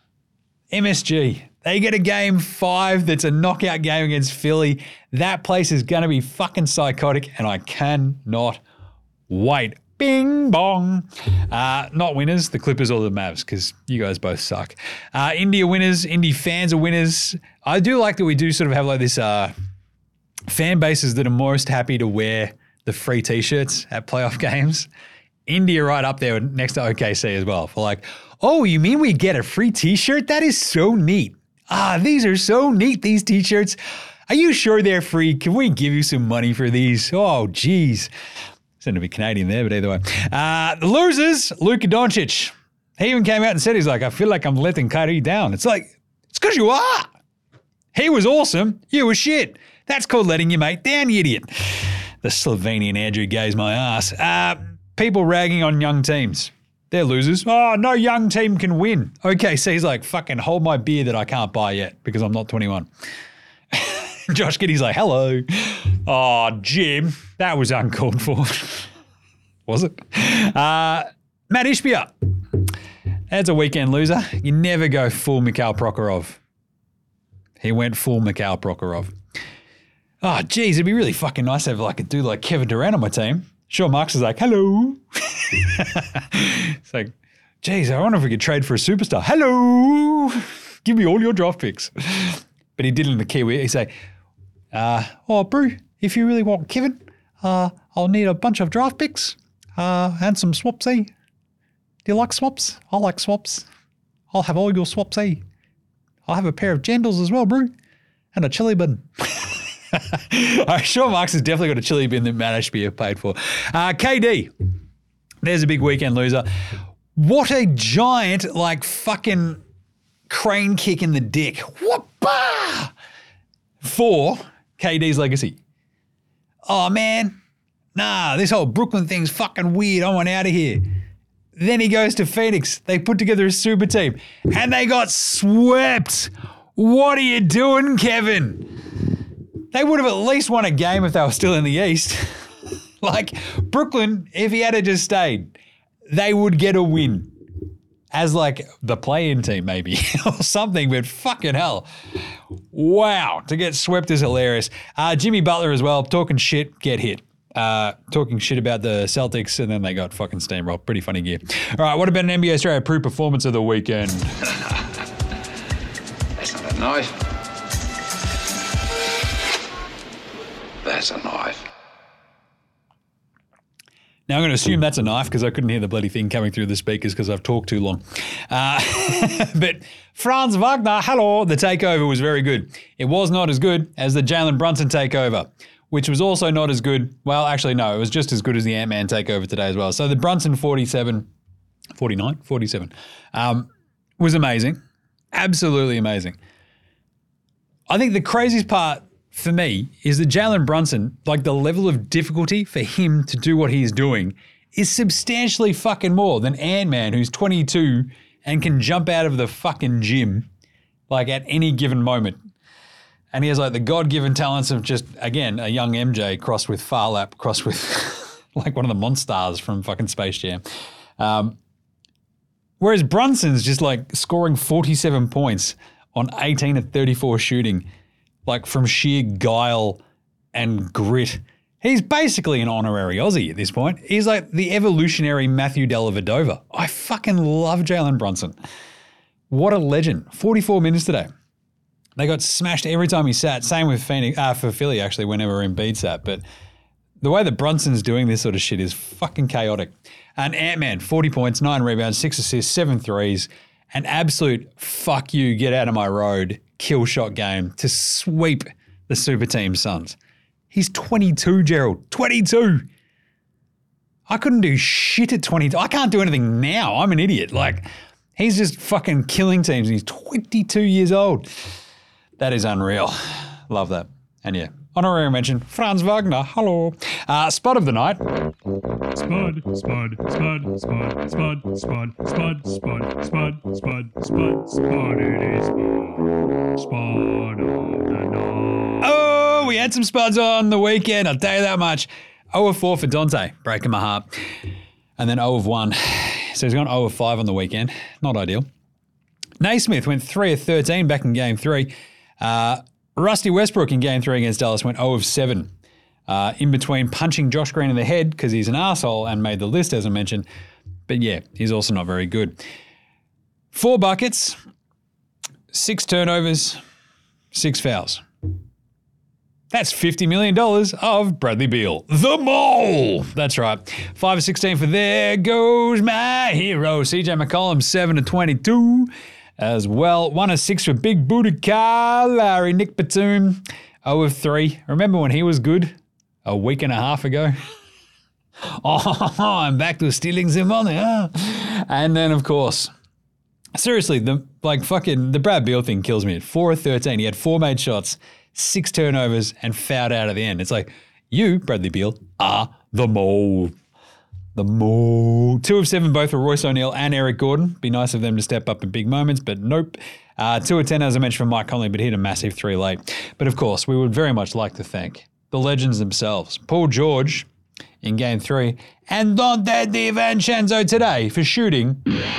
M S G. They get a game five that's a knockout game against Philly. That place is going to be fucking psychotic, and I cannot wait. Bing bong. Uh, not winners, the Clippers or the Mavs, because you guys both suck. Uh, India winners, Indy fans are winners. I do like that we do sort of have like this uh, fan bases that are most happy to wear the free T-shirts at playoff games. India right up there next to O K C as well. For like, oh, you mean we get a free T-shirt? That is so neat. Ah, these are so neat, these T-shirts. Are you sure they're free? Can we give you some money for these? Oh, geez. Seemed to be Canadian there, but either way. Uh, the losers, Luka Doncic. He even came out and said, he's like, I feel like I'm letting Kyrie down. It's like, it's because you are. He was awesome. You were shit. That's called letting your mate down, you idiot. The Slovenian Andrew Gay's my ass. Uh, people ragging on young teams. They're losers. Oh, no young team can win. Okay, so he's like, fucking hold my beer that I can't buy yet because I'm not twenty-one. Josh Giddey's like, hello. Oh, Jim, that was uncalled for. Was it? Uh, Matt Ishbia. That's a weekend loser. You never go full Mikhail Prokhorov. He went full Mikhail Prokhorov. Oh, geez, it'd be really fucking nice to have like a dude like Kevin Durant on my team. Sean Marks is like, hello. It's like, geez, I wonder if we could trade for a superstar. Hello. Give me all your draft picks. But he did it in the Kiwi. He say, uh, oh, Brew, if you really want Kevin, uh, I'll need a bunch of draft picks uh, and some swapsy. Do you like swaps? I like swaps. I'll have all your swapsy. I'll have a pair of jandals as well, Brew, and a chili bin. I'm sure Marks has definitely got a chili bin that Matt Ashby have paid for. Uh, K D, there's a big weekend loser. What a giant, like, fucking crane kick in the dick. Whoop-bah! For K D's legacy. Oh, man. Nah, this whole Brooklyn thing's fucking weird. I want out of here. Then he goes to Phoenix. They put together a super team, and they got swept. What are you doing, Kevin? They would have at least won a game if they were still in the East. Like, Brooklyn, if he had just stayed, they would get a win. As like the play-in team maybe or something, but fucking hell. Wow, to get swept is hilarious. Uh, Jimmy Butler as well, talking shit, get hit. Uh, talking shit about the Celtics, and then they got fucking steamrolled. Pretty funny gear. All right, what about an N B A Australia Pro performance of the weekend? That's not a knife. That's a knife. Now, I'm going to assume that's a knife because I couldn't hear the bloody thing coming through the speakers because I've talked too long. Uh, but Franz Wagner, hello, the takeover was very good. It was not as good as the Jalen Brunson takeover, which was also not as good. Well, actually, no, it was just as good as the Ant-Man takeover today as well. So the Brunson forty-seven, forty-nine, forty-seven um, was amazing. Absolutely amazing. I think the craziest part for me is that Jalen Brunson, like the level of difficulty for him to do what he's doing is substantially fucking more than Ant-Man, who's twenty-two and can jump out of the fucking gym like at any given moment. And he has like the God-given talents of just, again, a young M J crossed with Farlap, crossed with like one of the Monstars from fucking Space Jam. Um, whereas Brunson's just like scoring forty-seven points on eighteen of thirty-four shooting, like from sheer guile and grit. He's basically an honorary Aussie at this point. He's like the evolutionary Matthew Dellavedova. I fucking love Jalen Brunson. What a legend. forty-four minutes today. They got smashed every time he sat. Same with Phoenix, uh, for Philly, actually, whenever Embiid sat. But the way that Brunson's doing this sort of shit is fucking chaotic. And Ant-Man, forty points, nine rebounds, six assists, seven threes. An absolute fuck you, get out of my road, kill shot game to sweep the super team Suns. He's twenty-two, Gerald. twenty-two. I couldn't do shit at twenty-two. I can't do anything now. I'm an idiot. Like, he's just fucking killing teams. And he's twenty-two years old. That is unreal. Love that. And yeah, honorary mention, Franz Wagner. Hello. Uh, spot of the night. Spud, spud, spud, spud, spud, spud, spud, spud, spud, spud, spud, spud, it is spud, spud of the night. Oh, we had some spuds on the weekend, I'll tell you that much. oh of four for Dante, breaking my heart. And then oh of one. So he's gone oh of five on the weekend. Not ideal. Naismith went three of thirteen back in game three. Uh, Rusty Westbrook in game three against Dallas went oh of seven. Uh, in between punching Josh Green in the head because he's an arsehole and made the list, as I mentioned. But yeah, he's also not very good. Four buckets, six turnovers, six fouls. That's fifty million dollars of Bradley Beal. The Mole! That's right. five of sixteen for There Goes My Hero. C J McCollum, seven of twenty-two as well. one of six for Big Booty Kyle Lowry. Nick Batum, oh of three. Remember when he was good? A week and a half ago. Oh, I'm back to stealing some money. Huh? And then, of course, seriously, the like fucking the Brad Beal thing kills me. At four of thirteen, he had four made shots, six turnovers, and fouled out at the end. It's like, you, Bradley Beal, are the mole. The mole. Two of seven, both for Royce O'Neal and Eric Gordon. Be nice of them to step up in big moments, but nope. Uh, two of ten, as I mentioned, from Mike Conley, but hit a massive three late. But of course, we would very much like to thank the legends themselves. Paul George in game three, and Dante DiVincenzo today for shooting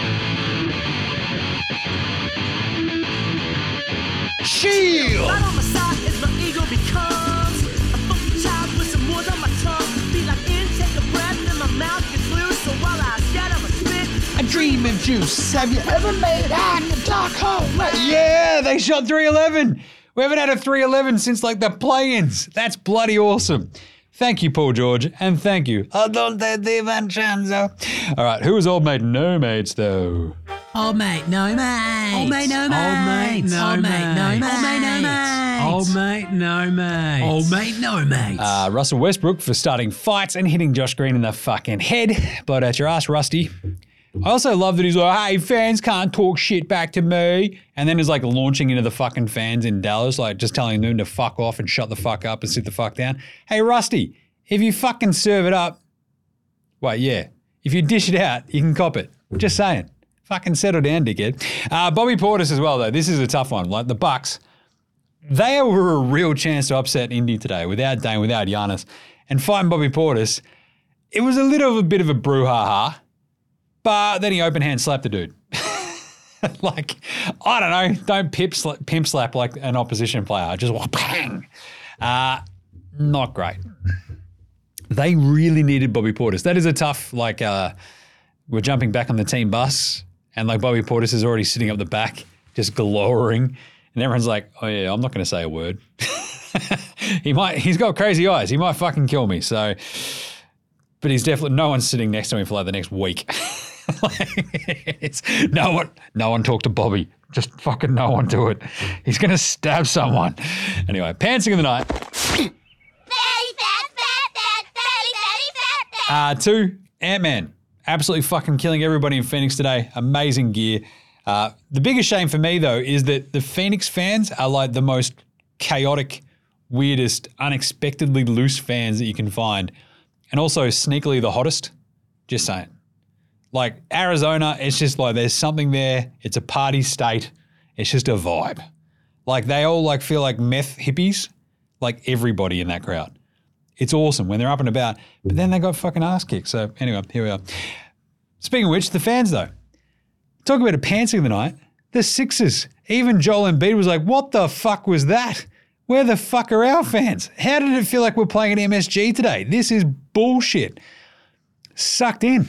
Shield! Right on my side is my ego becomes a funky child with some words on my tongue. Be like intake of breath and my mouth gets loose. So while I scatter my spit, A dream of juice. Have you ever made out in the dark hole? Yeah, they shot three eleven. We haven't had a three eleven since like the play-ins. That's bloody awesome. Thank you, Paul George, and thank you, Adonte DiVincenzo. All right, who was old mate no mates though? Old mate, no mate. Old mate, no mate. no Old mate, no mate. Old mate, no mate. Old mate, no mate. Old mate, no mate. Uh, Russell Westbrook for starting fights and hitting Josh Green in the fucking head. Blood out your ass, Rusty. I also love that he's like, hey, fans can't talk shit back to me. And then he's like launching into the fucking fans in Dallas, like just telling them to fuck off and shut the fuck up and sit the fuck down. Hey, Rusty, if you fucking serve it up, wait, yeah. If you dish it out, you can cop it. Just saying. Fucking settle down, dickhead. Uh, Bobby Portis as well, though. This is a tough one. Like the Bucks, they were a real chance to upset Indy today without Dame, without Giannis. And fighting Bobby Portis, it was a little bit of a brouhaha. But then he open hand slapped the dude. Like, I don't know, don't pip slap, pimp slap like an opposition player. Just bang. Uh, not great. They really needed Bobby Portis. That is a tough, like, uh, we're jumping back on the team bus and like Bobby Portis is already sitting up the back, just glowering. And everyone's like, oh yeah, I'm not going to say a word. he might, he's got crazy eyes. He might fucking kill me. So, but he's definitely, no one's sitting next to him for like the next week. Like, it's, no one, no one talk to Bobby. Just fucking no one do it. He's going to stab someone. Anyway, pantsing of the night. Fatty, fat, fat, fat, fatty, fatty, fat, fat. Uh, two, Ant-Man. Absolutely fucking killing everybody in Phoenix today. Amazing gear. Uh, the biggest shame for me, though, is that the Phoenix fans are like the most chaotic, weirdest, unexpectedly loose fans that you can find. And also sneakily the hottest. Just saying. Like Arizona, it's just like there's something there. It's a party state. It's just a vibe. Like they all like feel like meth hippies, like everybody in that crowd. It's awesome when they're up and about, but then they got fucking ass kicked. So anyway, here we are. Speaking of which, the fans though. Talk about a pantsing of the night. The Sixers. Even Joel Embiid was like, what the fuck was that? Where the fuck are our fans? How did it feel like we're playing at M S G today? This is bullshit. Sucked in.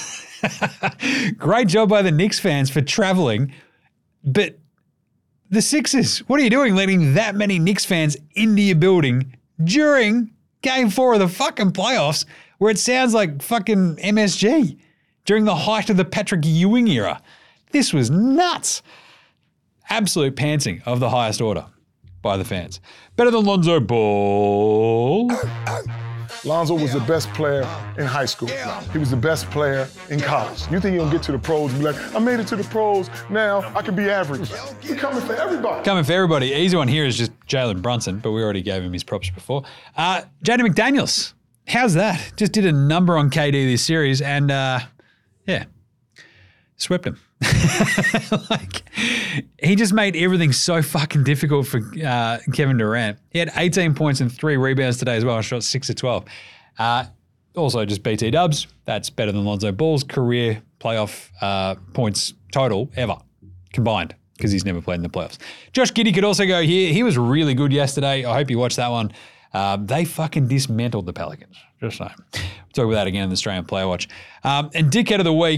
Great job by the Knicks fans for traveling, but the Sixers, what are you doing letting that many Knicks fans into your building during game four of the fucking playoffs where it sounds like fucking M S G during the height of the Patrick Ewing era? This was nuts. Absolute pantsing of the highest order by the fans. Better than Lonzo Ball. Lonzo was the best player in high school. He was the best player in college. You think he'll get to the pros and be like, I made it to the pros, now I can be average. We're coming for everybody. Coming for everybody. Easy one here is just Jalen Brunson, but we already gave him his props before. Uh, Jaden McDaniels, how's that? Just did a number on K D this series and, uh, yeah, swept him. Like, he just made everything so fucking difficult for uh, Kevin Durant. He had eighteen points and three rebounds today as well. Shot six of twelve. Uh, also, just B T dubs. That's better than Lonzo Ball's career playoff uh, points total ever combined because he's never played in the playoffs. Josh Giddey could also go here. He was really good yesterday. I hope you watched that one. Uh, they fucking dismantled the Pelicans. Just saying. We'll talk about that again in the Australian Player Watch. Um, and Dickhead of the Week.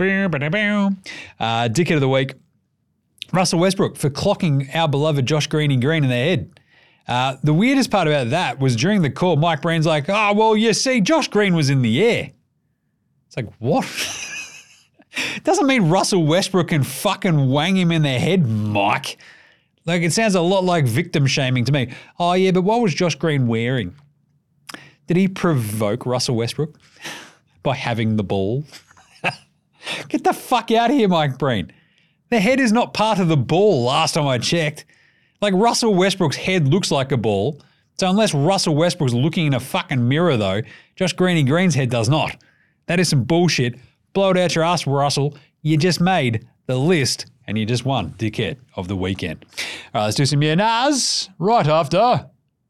Uh, Dickhead of the Week. Russell Westbrook for clocking our beloved Josh Greeny Green in the head. Uh, the weirdest part about that was during the call, Mike Breen's like, oh, well, you see, Josh Green was in the air. It's like, what? Doesn't mean Russell Westbrook can fucking wang him in the head, Mike. Like, it sounds a lot like victim shaming to me. Oh, yeah, but what was Josh Green wearing? Did he provoke Russell Westbrook by having the ball? Get the fuck out of here, Mike Breen. The head is not part of the ball last time I checked. Like Russell Westbrook's head looks like a ball. So unless Russell Westbrook's looking in a fucking mirror though, Josh Greeny Green's head does not. That is some bullshit. Blow it out your ass, Russell. You just made the list and you just won dickhead of the weekend. All right, let's do some yeah nahs right after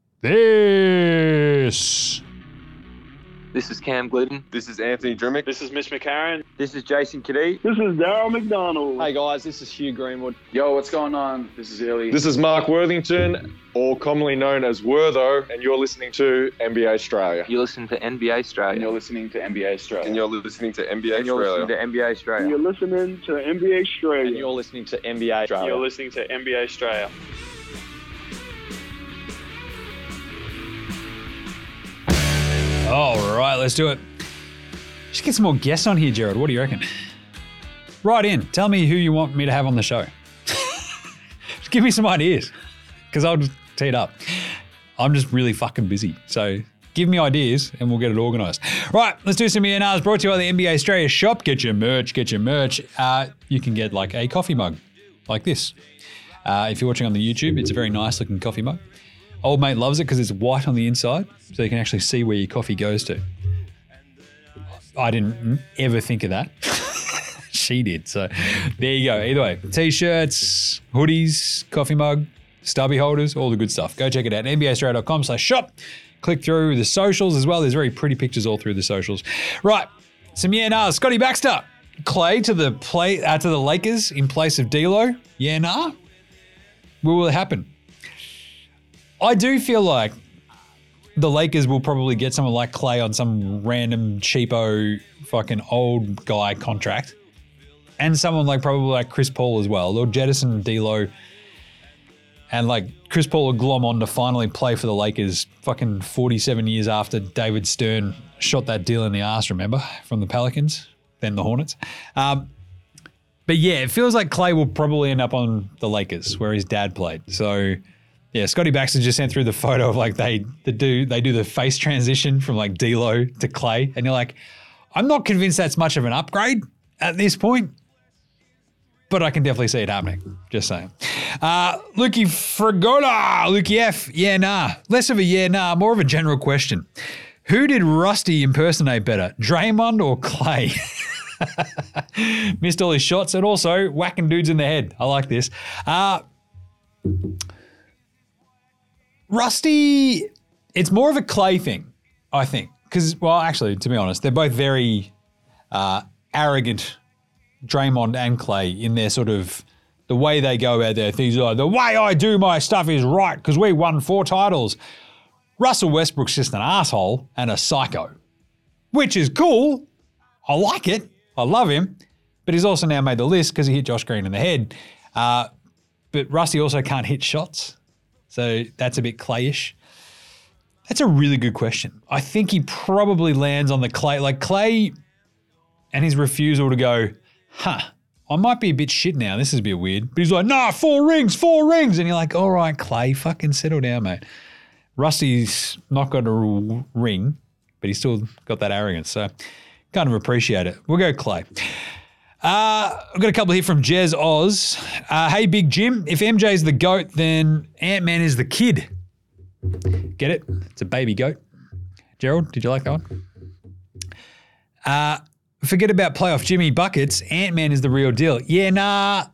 this. This is Cam Glidden. This is Anthony Drimmick. This is Mitch McCarron. This is Jason Kadee. This is Daryl McDonald. Hey guys, this is Hugh Greenwood. Yo, what's going on? This is Illy. This is Mark Worthington, or commonly known as Wortho, and you're listening to N B A Australia. You're listening to N B A Australia. And you're listening to N B A Australia. And you're listening to N B A and you're Australia. listening to N B A Australia. And you're listening to N B A Australia. And you're listening to N B A Australia. You're listening to N B A Australia. All right, let's do it. Just get some more guests on here, Gerald. What do you reckon? Write in. Tell me who you want me to have on the show. Just give me some ideas because I'll just tee it up. I'm just really fucking busy. So give me ideas and we'll get it organised. Right, let's do some E N Rs brought to you by the N B A Australia shop. Get your merch, get your merch. Uh, you can get like a coffee mug like this. Uh, if you're watching on the YouTube, it's a very nice looking coffee mug. Old mate loves it because it's white on the inside so you can actually see where your coffee goes to. I didn't ever think of that. She did. So there you go. Either way, t-shirts, hoodies, coffee mug, stubby holders, all the good stuff. Go check it out. N B A australia dot com slash shop. Click through the socials as well. There's very pretty pictures all through the socials. Right. Some yeah nahs. Scotty Baxter. Clay to the play uh, to the Lakers in place of D'Lo. Yeah nah. What will it happen? I do feel like the Lakers will probably get someone like Clay on some random cheapo fucking old guy contract. And someone like probably like Chris Paul as well. They'll jettison D'Lo and like Chris Paul will glom on to finally play for the Lakers fucking forty-seven years after David Stern shot that deal in the ass, remember? From the Pelicans, then the Hornets. Um, but yeah, it feels like Clay will probably end up on the Lakers where his dad played. So yeah, Scotty Baxter just sent through the photo of like they, they do they do the face transition from like D'Lo to Clay, and you're like, I'm not convinced that's much of an upgrade at this point, but I can definitely see it happening. Just saying. Uh, Lukey Fragola, Lukey F, yeah nah, less of a yeah nah, more of a general question. Who did Rusty impersonate better, Draymond or Clay? Missed all his shots and also whacking dudes in the head. I like this. Uh, Rusty, it's more of a Clay thing, I think. Because, well, actually, to be honest, they're both very uh, arrogant, Draymond and Clay, in their sort of, the way they go about their things. Like, the way I do my stuff is right because we won four titles. Russell Westbrook's just an asshole and a psycho, which is cool. I like it. I love him. But he's also now made the list because he hit Josh Green in the head. Uh, but Rusty also can't hit shots. So that's a bit Clayish. That's a really good question. I think he probably lands on the Clay. Like Clay and his refusal to go, huh, I might be a bit shit now. This is a bit weird. But he's like, nah, four rings, four rings. And you're like, all right, Clay, fucking settle down, mate. Rusty's not got a ring, but he's still got that arrogance. So kind of appreciate it. We'll go Clay. Uh, I've got a couple here from Jez Oz. Uh, hey, Big Jim, if M J's the GOAT, then Ant-Man is the kid. Get it? It's a baby goat. Gerald, did you like that one? Uh, forget about playoff Jimmy buckets. Ant-Man is the real deal. Yeah, nah.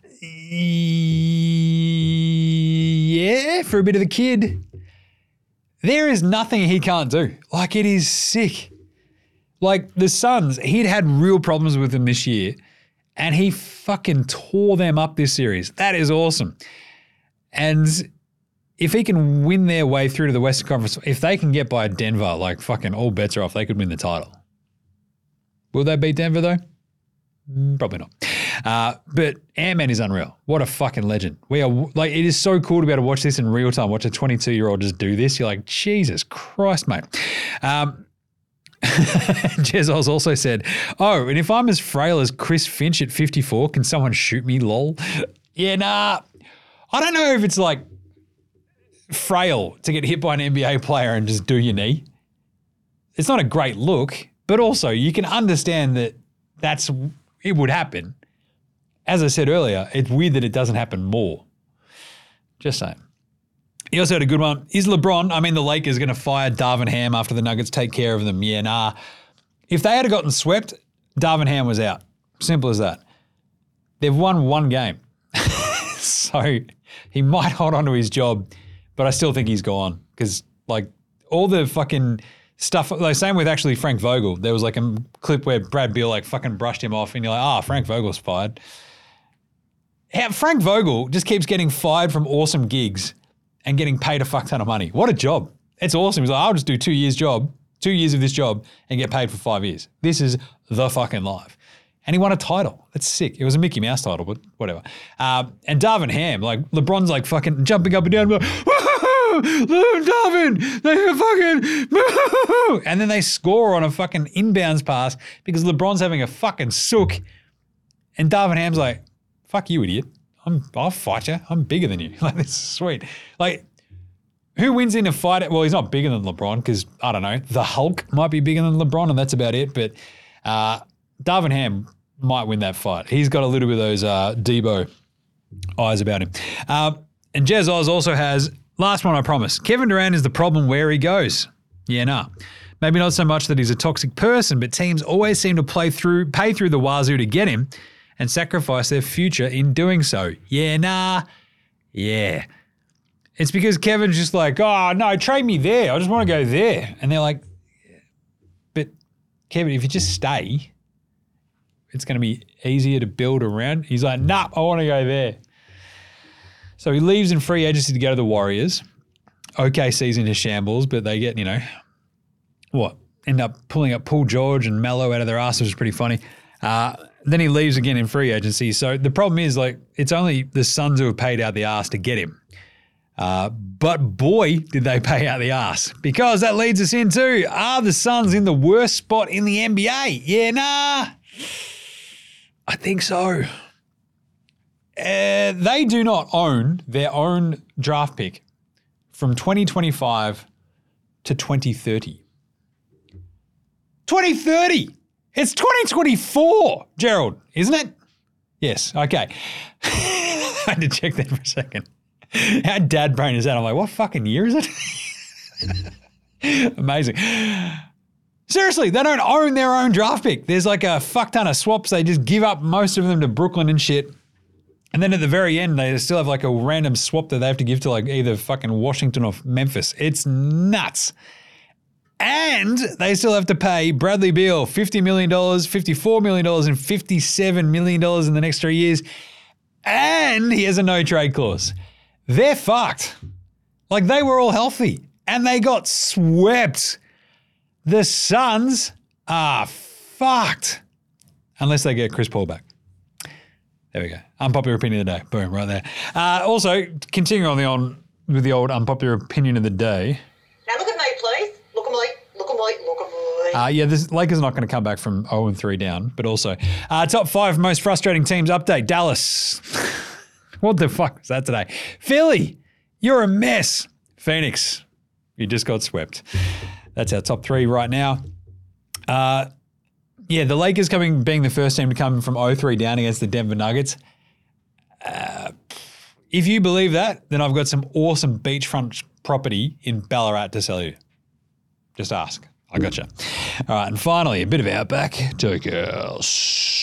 Yeah, for a bit of the kid. There is nothing he can't do. Like, it is sick. Like, the Suns, he'd had real problems with them this year, and he fucking tore them up this series. That is awesome. And if he can win their way through to the Western Conference, if they can get by Denver, like fucking all bets are off, they could win the title. Will they beat Denver though? Probably not. Uh, but Ant-Man is unreal. What a fucking legend. We are like, it is so cool to be able to watch this in real time, watch a twenty-two-year-old just do this. You're like, Jesus Christ, mate. Um, Jezos also said, oh, and if I'm as frail as Chris Finch at fifty-four, can someone shoot me, lol? Yeah, nah. I don't know if it's like frail to get hit by an N B A player and just do your knee. It's not a great look, but also you can understand that that's, it would happen. As I said earlier, it's weird that it doesn't happen more. Just saying. He also had a good one. Is LeBron, I mean, the Lakers going to fire Darvin Ham after the Nuggets take care of them? Yeah, nah. If they had gotten swept, Darvin Ham was out. Simple as that. They've won one game. So he might hold on to his job, but I still think he's gone because, like, all the fucking stuff, like, same with actually Frank Vogel. There was like a clip where Brad Beal, like, fucking brushed him off and you're like, ah, oh, Frank Vogel's fired. Yeah, Frank Vogel just keeps getting fired from awesome gigs and getting paid a fuck ton of money. What a job. It's awesome. He's like, I'll just do two years job, two years of this job and get paid for five years. This is the fucking life. And he won a title. That's sick. It was a Mickey Mouse title, but whatever. Um, and Darvin Ham, like LeBron's like fucking jumping up and down, like, Darvin, they fucking, and then they score on a fucking inbounds pass because LeBron's having a fucking sook. And Darvin Ham's like, fuck you, idiot. I'm, I'll fight you. I'm bigger than you. Like, this is sweet. Like, who wins in a fight? Well, he's not bigger than LeBron because, I don't know, the Hulk might be bigger than LeBron and that's about it. But uh, Darvin Ham might win that fight. He's got a little bit of those uh, Debo eyes about him. Uh, and Jez Oz also has, last one I promise, Kevin Durant is the problem where he goes. Yeah, nah. Maybe not so much that he's a toxic person, but teams always seem to play through, pay through the wazoo to get him and sacrifice their future in doing so. Yeah, nah. Yeah. It's because Kevin's just like, oh, no, trade me there. I just want to go there. And they're like, but Kevin, if you just stay, it's going to be easier to build around. He's like, nah, I want to go there. So he leaves in free agency to go to the Warriors. O K C's into shambles, but they get, you know, what? End up pulling up Paul George and Melo out of their ass, which is pretty funny. Uh, then he leaves again in free agency. So the problem is, like, it's only the Suns who have paid out the ass to get him. Uh, but boy, did they pay out the ass. Because that leads us into, are the Suns in the worst spot in the N B A? Yeah, nah. I think so. Uh, they do not own their own draft pick from twenty twenty-five to twenty thirty. twenty thirty! It's twenty twenty-four, Gerald, isn't it? Yes, okay. I had to check that for a second. How dad brain is that? I'm like, what fucking year is it? Amazing. Seriously, they don't own their own draft pick. There's like a fuck ton of swaps. They just give up most of them to Brooklyn and shit. And then at the very end, they still have like a random swap that they have to give to like either fucking Washington or Memphis. It's nuts. And they still have to pay Bradley Beal fifty million dollars, fifty-four million dollars, and fifty-seven million dollars in the next three years. And he has a no trade clause. They're fucked. Like, they were all healthy and they got swept. The Suns are fucked unless they get Chris Paul back. There we go. Unpopular opinion of the day. Boom, right there. Uh, also, continuing on the on with the old unpopular opinion of the day. Now look at me, please. Look at me. Look at me. Look at me. Uh, yeah, this Lakers are not going to come back from oh and three down, but also uh, top five most frustrating teams update. Dallas. What the fuck was that today? Philly, you're a mess. Phoenix, you just got swept. That's our top three right now. Uh, yeah, the Lakers coming being the first team to come from oh three down against the Denver Nuggets. Uh, if you believe that, then I've got some awesome beachfront property in Ballarat to sell you. Just ask. I gotcha. All right, and finally, a bit of Outback Steakhouse.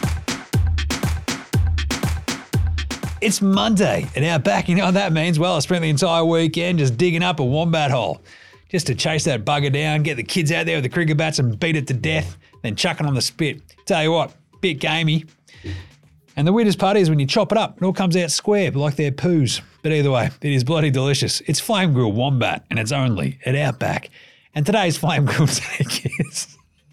It's Monday at Outback. You know what that means? Well, I spent the entire weekend just digging up a wombat hole just to chase that bugger down, get the kids out there with the cricket bats and beat it to death, then chuck it on the spit. Tell you what, bit gamey. And the weirdest part is when you chop it up, it all comes out square, like their poos. But either way, it is bloody delicious. It's flame grilled wombat, and it's only at Outback. And today's flame grilled steak is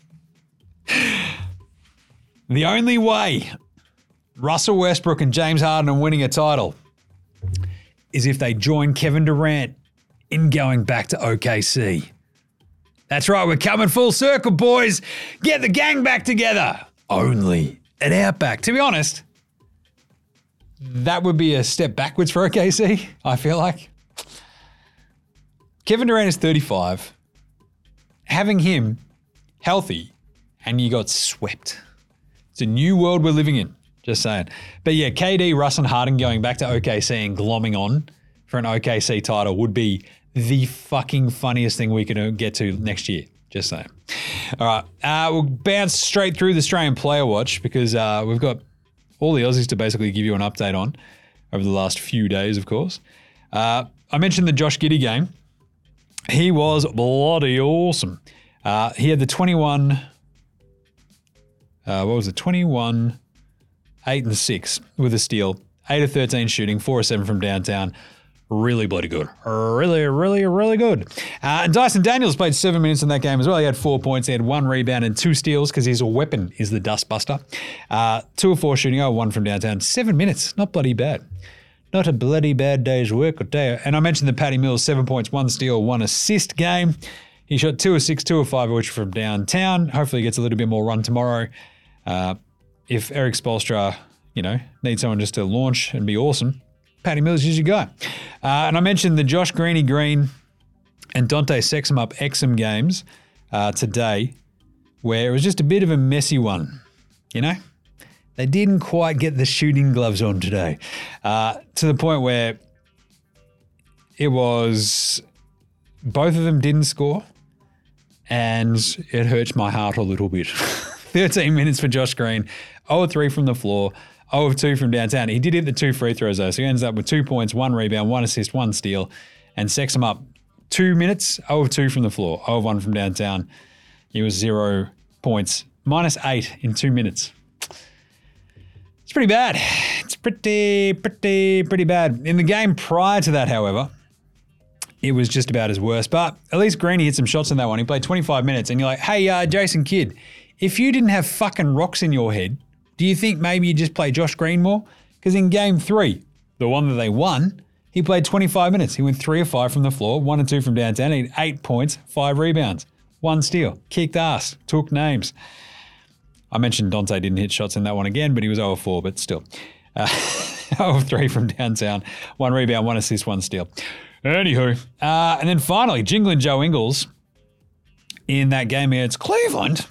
the only way Russell Westbrook and James Harden are winning a title is if they join Kevin Durant in going back to O K C. That's right, we're coming full circle, boys. Get the gang back together. Only at Outback. To be honest, that would be a step backwards for O K C, I feel like. Kevin Durant is thirty-five. Having him healthy, and you got swept. It's a new world we're living in. Just saying. But yeah, K D, Russ and Harden going back to O K C and glomming on for an O K C title would be the fucking funniest thing we can get to next year. Just saying. All right. Uh, we'll bounce straight through the Australian Player Watch because uh, we've got all the Aussies to basically give you an update on over the last few days, of course. Uh, I mentioned the Josh Giddey game. He was bloody awesome. Uh, he had the twenty-one, uh, what was it, twenty-one, eight and six with a steal, eight of thirteen shooting, four of seven from downtown. Really bloody good. Really, really, really good. Uh, and Dyson Daniels played seven minutes in that game as well. He had four points. He had one rebound and two steals because his weapon is the dust buster. Uh, two of four shooting, oh, one from downtown. Seven minutes. Not bloody bad. Not a bloody bad day's work, I'll tell you. And I mentioned the Patty Mills, seven points, one steal, one assist game. He shot two of six, two of five, which from downtown. Hopefully he gets a little bit more run tomorrow. Uh, if Eric Spoelstra, you know, needs someone just to launch and be awesome, Patty Mills is your guy. Uh, and I mentioned the Josh Greeny Green and Dante Sexum up Exum games uh, today, where it was just a bit of a messy one, you know? They didn't quite get the shooting gloves on today, uh, to the point where it was both of them didn't score, and it hurts my heart a little bit. thirteen minutes for Josh Green, zero of three from the floor, zero of two from downtown. He did hit the two free throws though, so he ends up with two points, one rebound, one assist, one steal, and Sexum up two minutes, zero of two from the floor, zero of one from downtown. He was zero points, minus eight in two minutes. It's pretty bad. It's pretty, pretty, pretty bad. In the game prior to that, however, it was just about as worse. But at least Greeny hit some shots in that one. He played twenty-five minutes, and you're like, hey, uh, Jason Kidd, if you didn't have fucking rocks in your head, do you think maybe you just play Josh Green more? Because in game three, the one that they won, he played twenty-five minutes. He went three of five from the floor, one and two from downtown. He had eight points, five rebounds, one steal, kicked ass, took names. I mentioned Dante didn't hit shots in that one again, but he was zero of four, but still. Uh, zero of three from downtown, one rebound, one assist, one steal. Anywho, uh, and then finally, Jingling Joe Ingles in that game against Cleveland,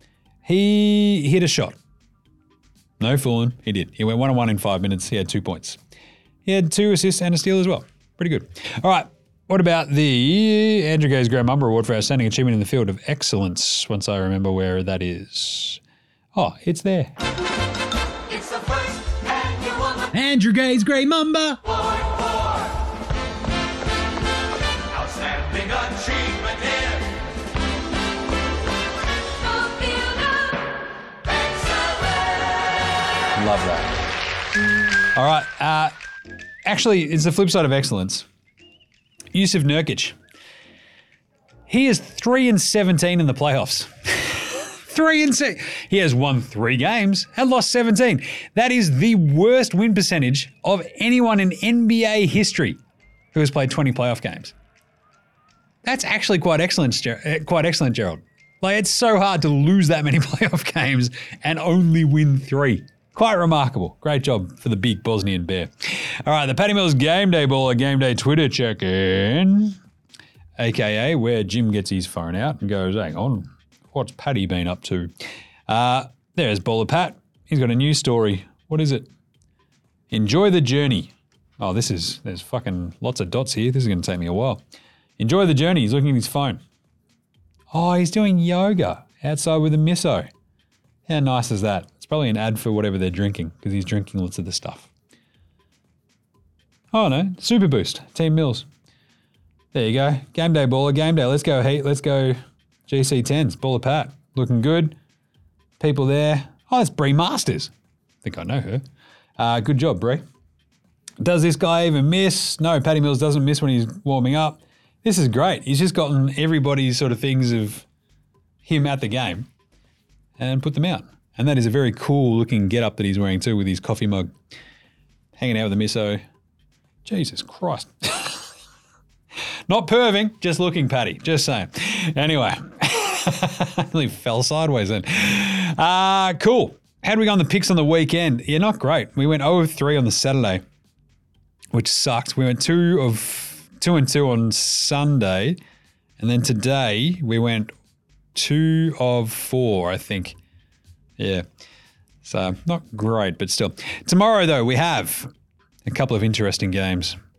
he hit a shot. No fooling, he did. He went one on one in five minutes. He had two points. He had two assists and a steal as well. Pretty good. All right, what about the Andrew Gaze Graham Umber Award for Outstanding Achievement in the Field of Excellence, once I remember where that is. Oh, it's there. It's the first annual Andrew Gaze Graham Umber. Outstanding achievement in the field of excellence. Love that. All right. Uh, actually, it's the flip side of excellence. Yusuf Nurkic. He is three and seventeen in the playoffs. three and six. He has won three games and lost seventeen. That is the worst win percentage of anyone in N B A history who has played twenty playoff games. That's actually quite excellent, Ger- quite excellent, Gerald. Like, it's so hard to lose that many playoff games and only win three. Quite remarkable. Great job for the big Bosnian bear. All right, the Patty Mills Game Day Baller Game Day Twitter check-in, a k a where Jim gets his phone out and goes, hang on, what's Patty been up to? Uh, there's Baller Pat. He's got a new story. What is it? Enjoy the journey. Oh, this is, there's fucking lots of dots here. This is going to take me a while. Enjoy the journey. He's looking at his phone. Oh, he's doing yoga outside with a misso. How nice is that? It's probably an ad for whatever they're drinking because he's drinking lots of the stuff. Oh no, Super Boost, Team Mills. There you go. Game day baller, game day. Let's go Heat. Let's go G C tens. Baller Pat. Looking good. People there. Oh, that's Bree Masters. I think I know her. Uh, good job, Bree. Does this guy even miss? No, Patty Mills doesn't miss when he's warming up. This is great. He's just gotten everybody's sort of things of him at the game and put them out. And that is a very cool looking getup that he's wearing too with his coffee mug. Hanging out with the misso. Jesus Christ. Not perving, just looking Patty. Just saying. Anyway. I really fell sideways then. Uh, cool. How'd we go on the picks on the weekend? Yeah, not great. We went oh of three on the Saturday, which sucked. We went two of two and two on Sunday. And then today we went two of four, I think. Yeah. So not great, but still. Tomorrow, though, we have a couple of interesting games.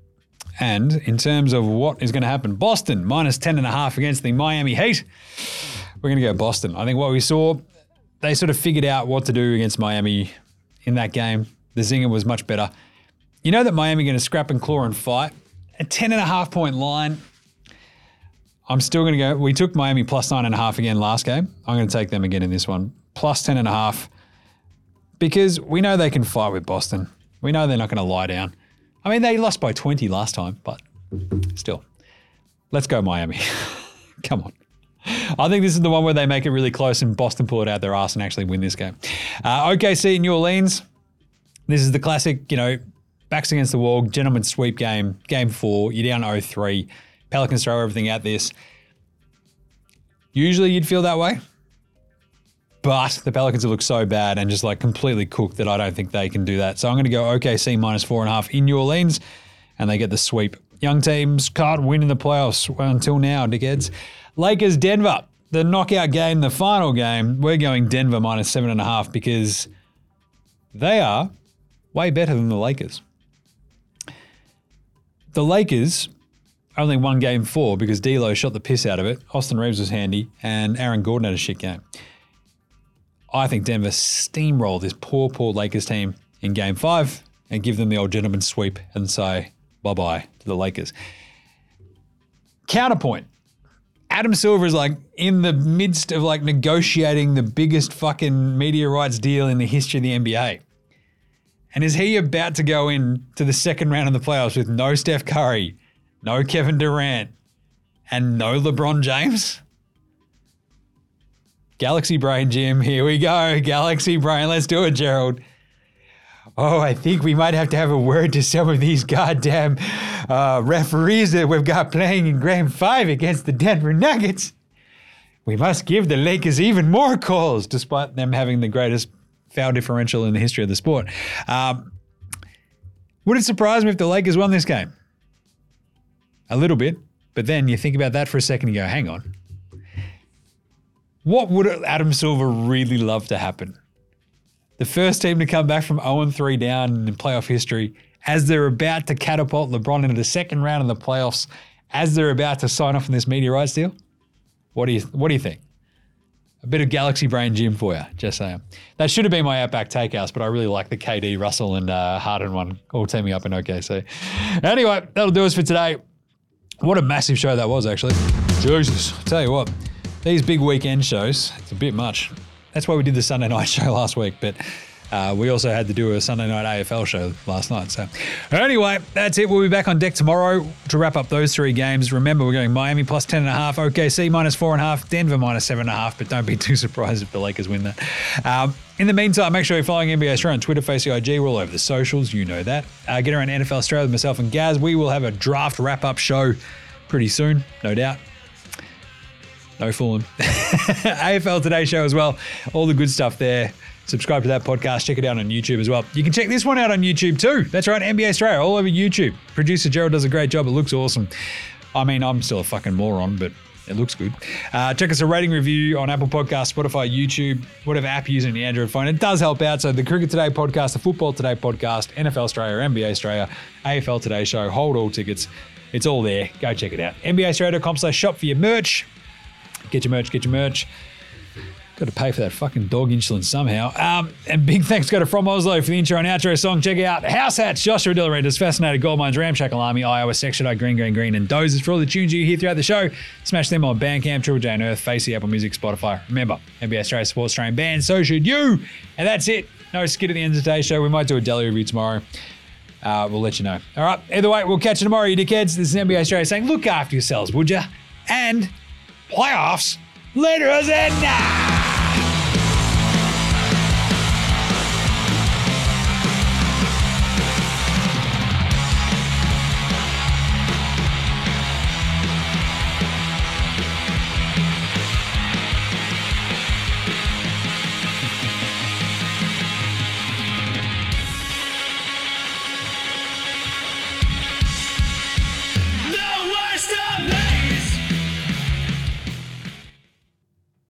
And in terms of what is going to happen, Boston minus ten and a half against the Miami Heat. We're going to go Boston. I think what we saw, they sort of figured out what to do against Miami in that game. The zinger was much better. You know that Miami are going to scrap and claw and fight. A ten and a half point line. I'm still going to go. We took Miami plus nine and a half again last game. I'm going to take them again in this one. Plus ten and a half. Because we know they can fight with Boston. We know they're not going to lie down. I mean, they lost by twenty last time, but still. Let's go Miami. Come on. I think this is the one where they make it really close and Boston pull it out their ass and actually win this game. Uh, O K C in New Orleans. This is the classic, you know, backs against the wall, gentleman's sweep game, game four. You're down oh three. Pelicans throw everything at this. Usually you'd feel that way. But the Pelicans have looked so bad and just like completely cooked that I don't think they can do that. So I'm going to go O K C minus four and a half in New Orleans and they get the sweep. Young teams can't win in the playoffs until now, dickheads. Lakers, Denver, the knockout game, the final game. We're going Denver minus seven and a half because they are way better than the Lakers. The Lakers only won game four because D'Lo shot the piss out of it. Austin Reeves was handy and Aaron Gordon had a shit game. I think Denver steamrolled this poor, poor Lakers team in game five and give them the old gentleman's sweep and say bye-bye to the Lakers. Counterpoint. Adam Silver is like in the midst of like negotiating the biggest fucking media rights deal in the history of the N B A. And is he about to go in to the second round of the playoffs with no Steph Curry, no Kevin Durant, and no LeBron James? Galaxy Brain, Jim. Here we go. Galaxy Brain. Let's do it, Gerald. Oh, I think we might have to have a word to some of these goddamn uh, referees that we've got playing in Game five against the Denver Nuggets. We must give the Lakers even more calls, despite them having the greatest foul differential in the history of the sport. Um, would it surprise me if the Lakers won this game? A little bit. But then you think about that for a second and you go, hang on. What would Adam Silver really love to happen? The first team to come back from oh and three down in playoff history as they're about to catapult LeBron into the second round of the playoffs, as they're about to sign off on this media rights deal? What do you What do you think? A bit of Galaxy Brain Jim for you, just saying. That should have been my Outback Takehouse, but I really like the K D, Russell, and uh, Harden one all teaming up in O K C. Anyway, that'll do us for today. What a massive show that was, actually. Jesus, I tell you what. These big weekend shows, it's a bit much. That's why we did the Sunday night show last week, but uh, we also had to do a Sunday night A F L show last night. So anyway, that's it. We'll be back on deck tomorrow to wrap up those three games. Remember, we're going Miami plus ten and a half, O K C minus four and a half, Denver minus seven and a half, but don't be too surprised if the Lakers win that. Um, in the meantime, make sure you're following N B A Australia on Twitter, Facebook, I G. We're all over the socials. You know that. Uh, get around N F L Australia with myself and Gaz. We will have a draft wrap-up show pretty soon, no doubt. No fooling. A F L Today show as well. All the good stuff there. Subscribe to that podcast. Check it out on YouTube as well. You can check this one out on YouTube too. That's right, N B A Australia, all over YouTube. Producer Gerald does a great job. It looks awesome. I mean, I'm still a fucking moron, but it looks good. Uh, check us a rating review on Apple Podcasts, Spotify, YouTube, whatever app you're using on the Android phone. It does help out. So the Cricket Today podcast, the Football Today podcast, N F L Australia, N B A Australia, A F L Today show, hold all tickets. It's all there. Go check it out. N B A Australia dot com slash shop for your merch. Get your merch, get your merch. Got to pay for that fucking dog insulin somehow. Um, and big thanks go to From Oslo for the intro and outro song. Check out House Hats, Joshua Dillarentis, Fascinated Gold Mines, Ramshackle Army, Iowa, Section I, Green, Green, Green, and Dozers. For all the tunes you hear throughout the show, smash them on Bandcamp, Triple J and Earth, Facey, Apple Music, Spotify. Remember, N B A Australia supports Australian bands, so should you. And that's it. No skit at the end of today's show. We might do a deli review tomorrow. Uh, we'll let you know. All right. Either way, we'll catch you tomorrow, you dickheads. This is N B A Australia saying, look after yourselves, would you? And playoffs later as at night.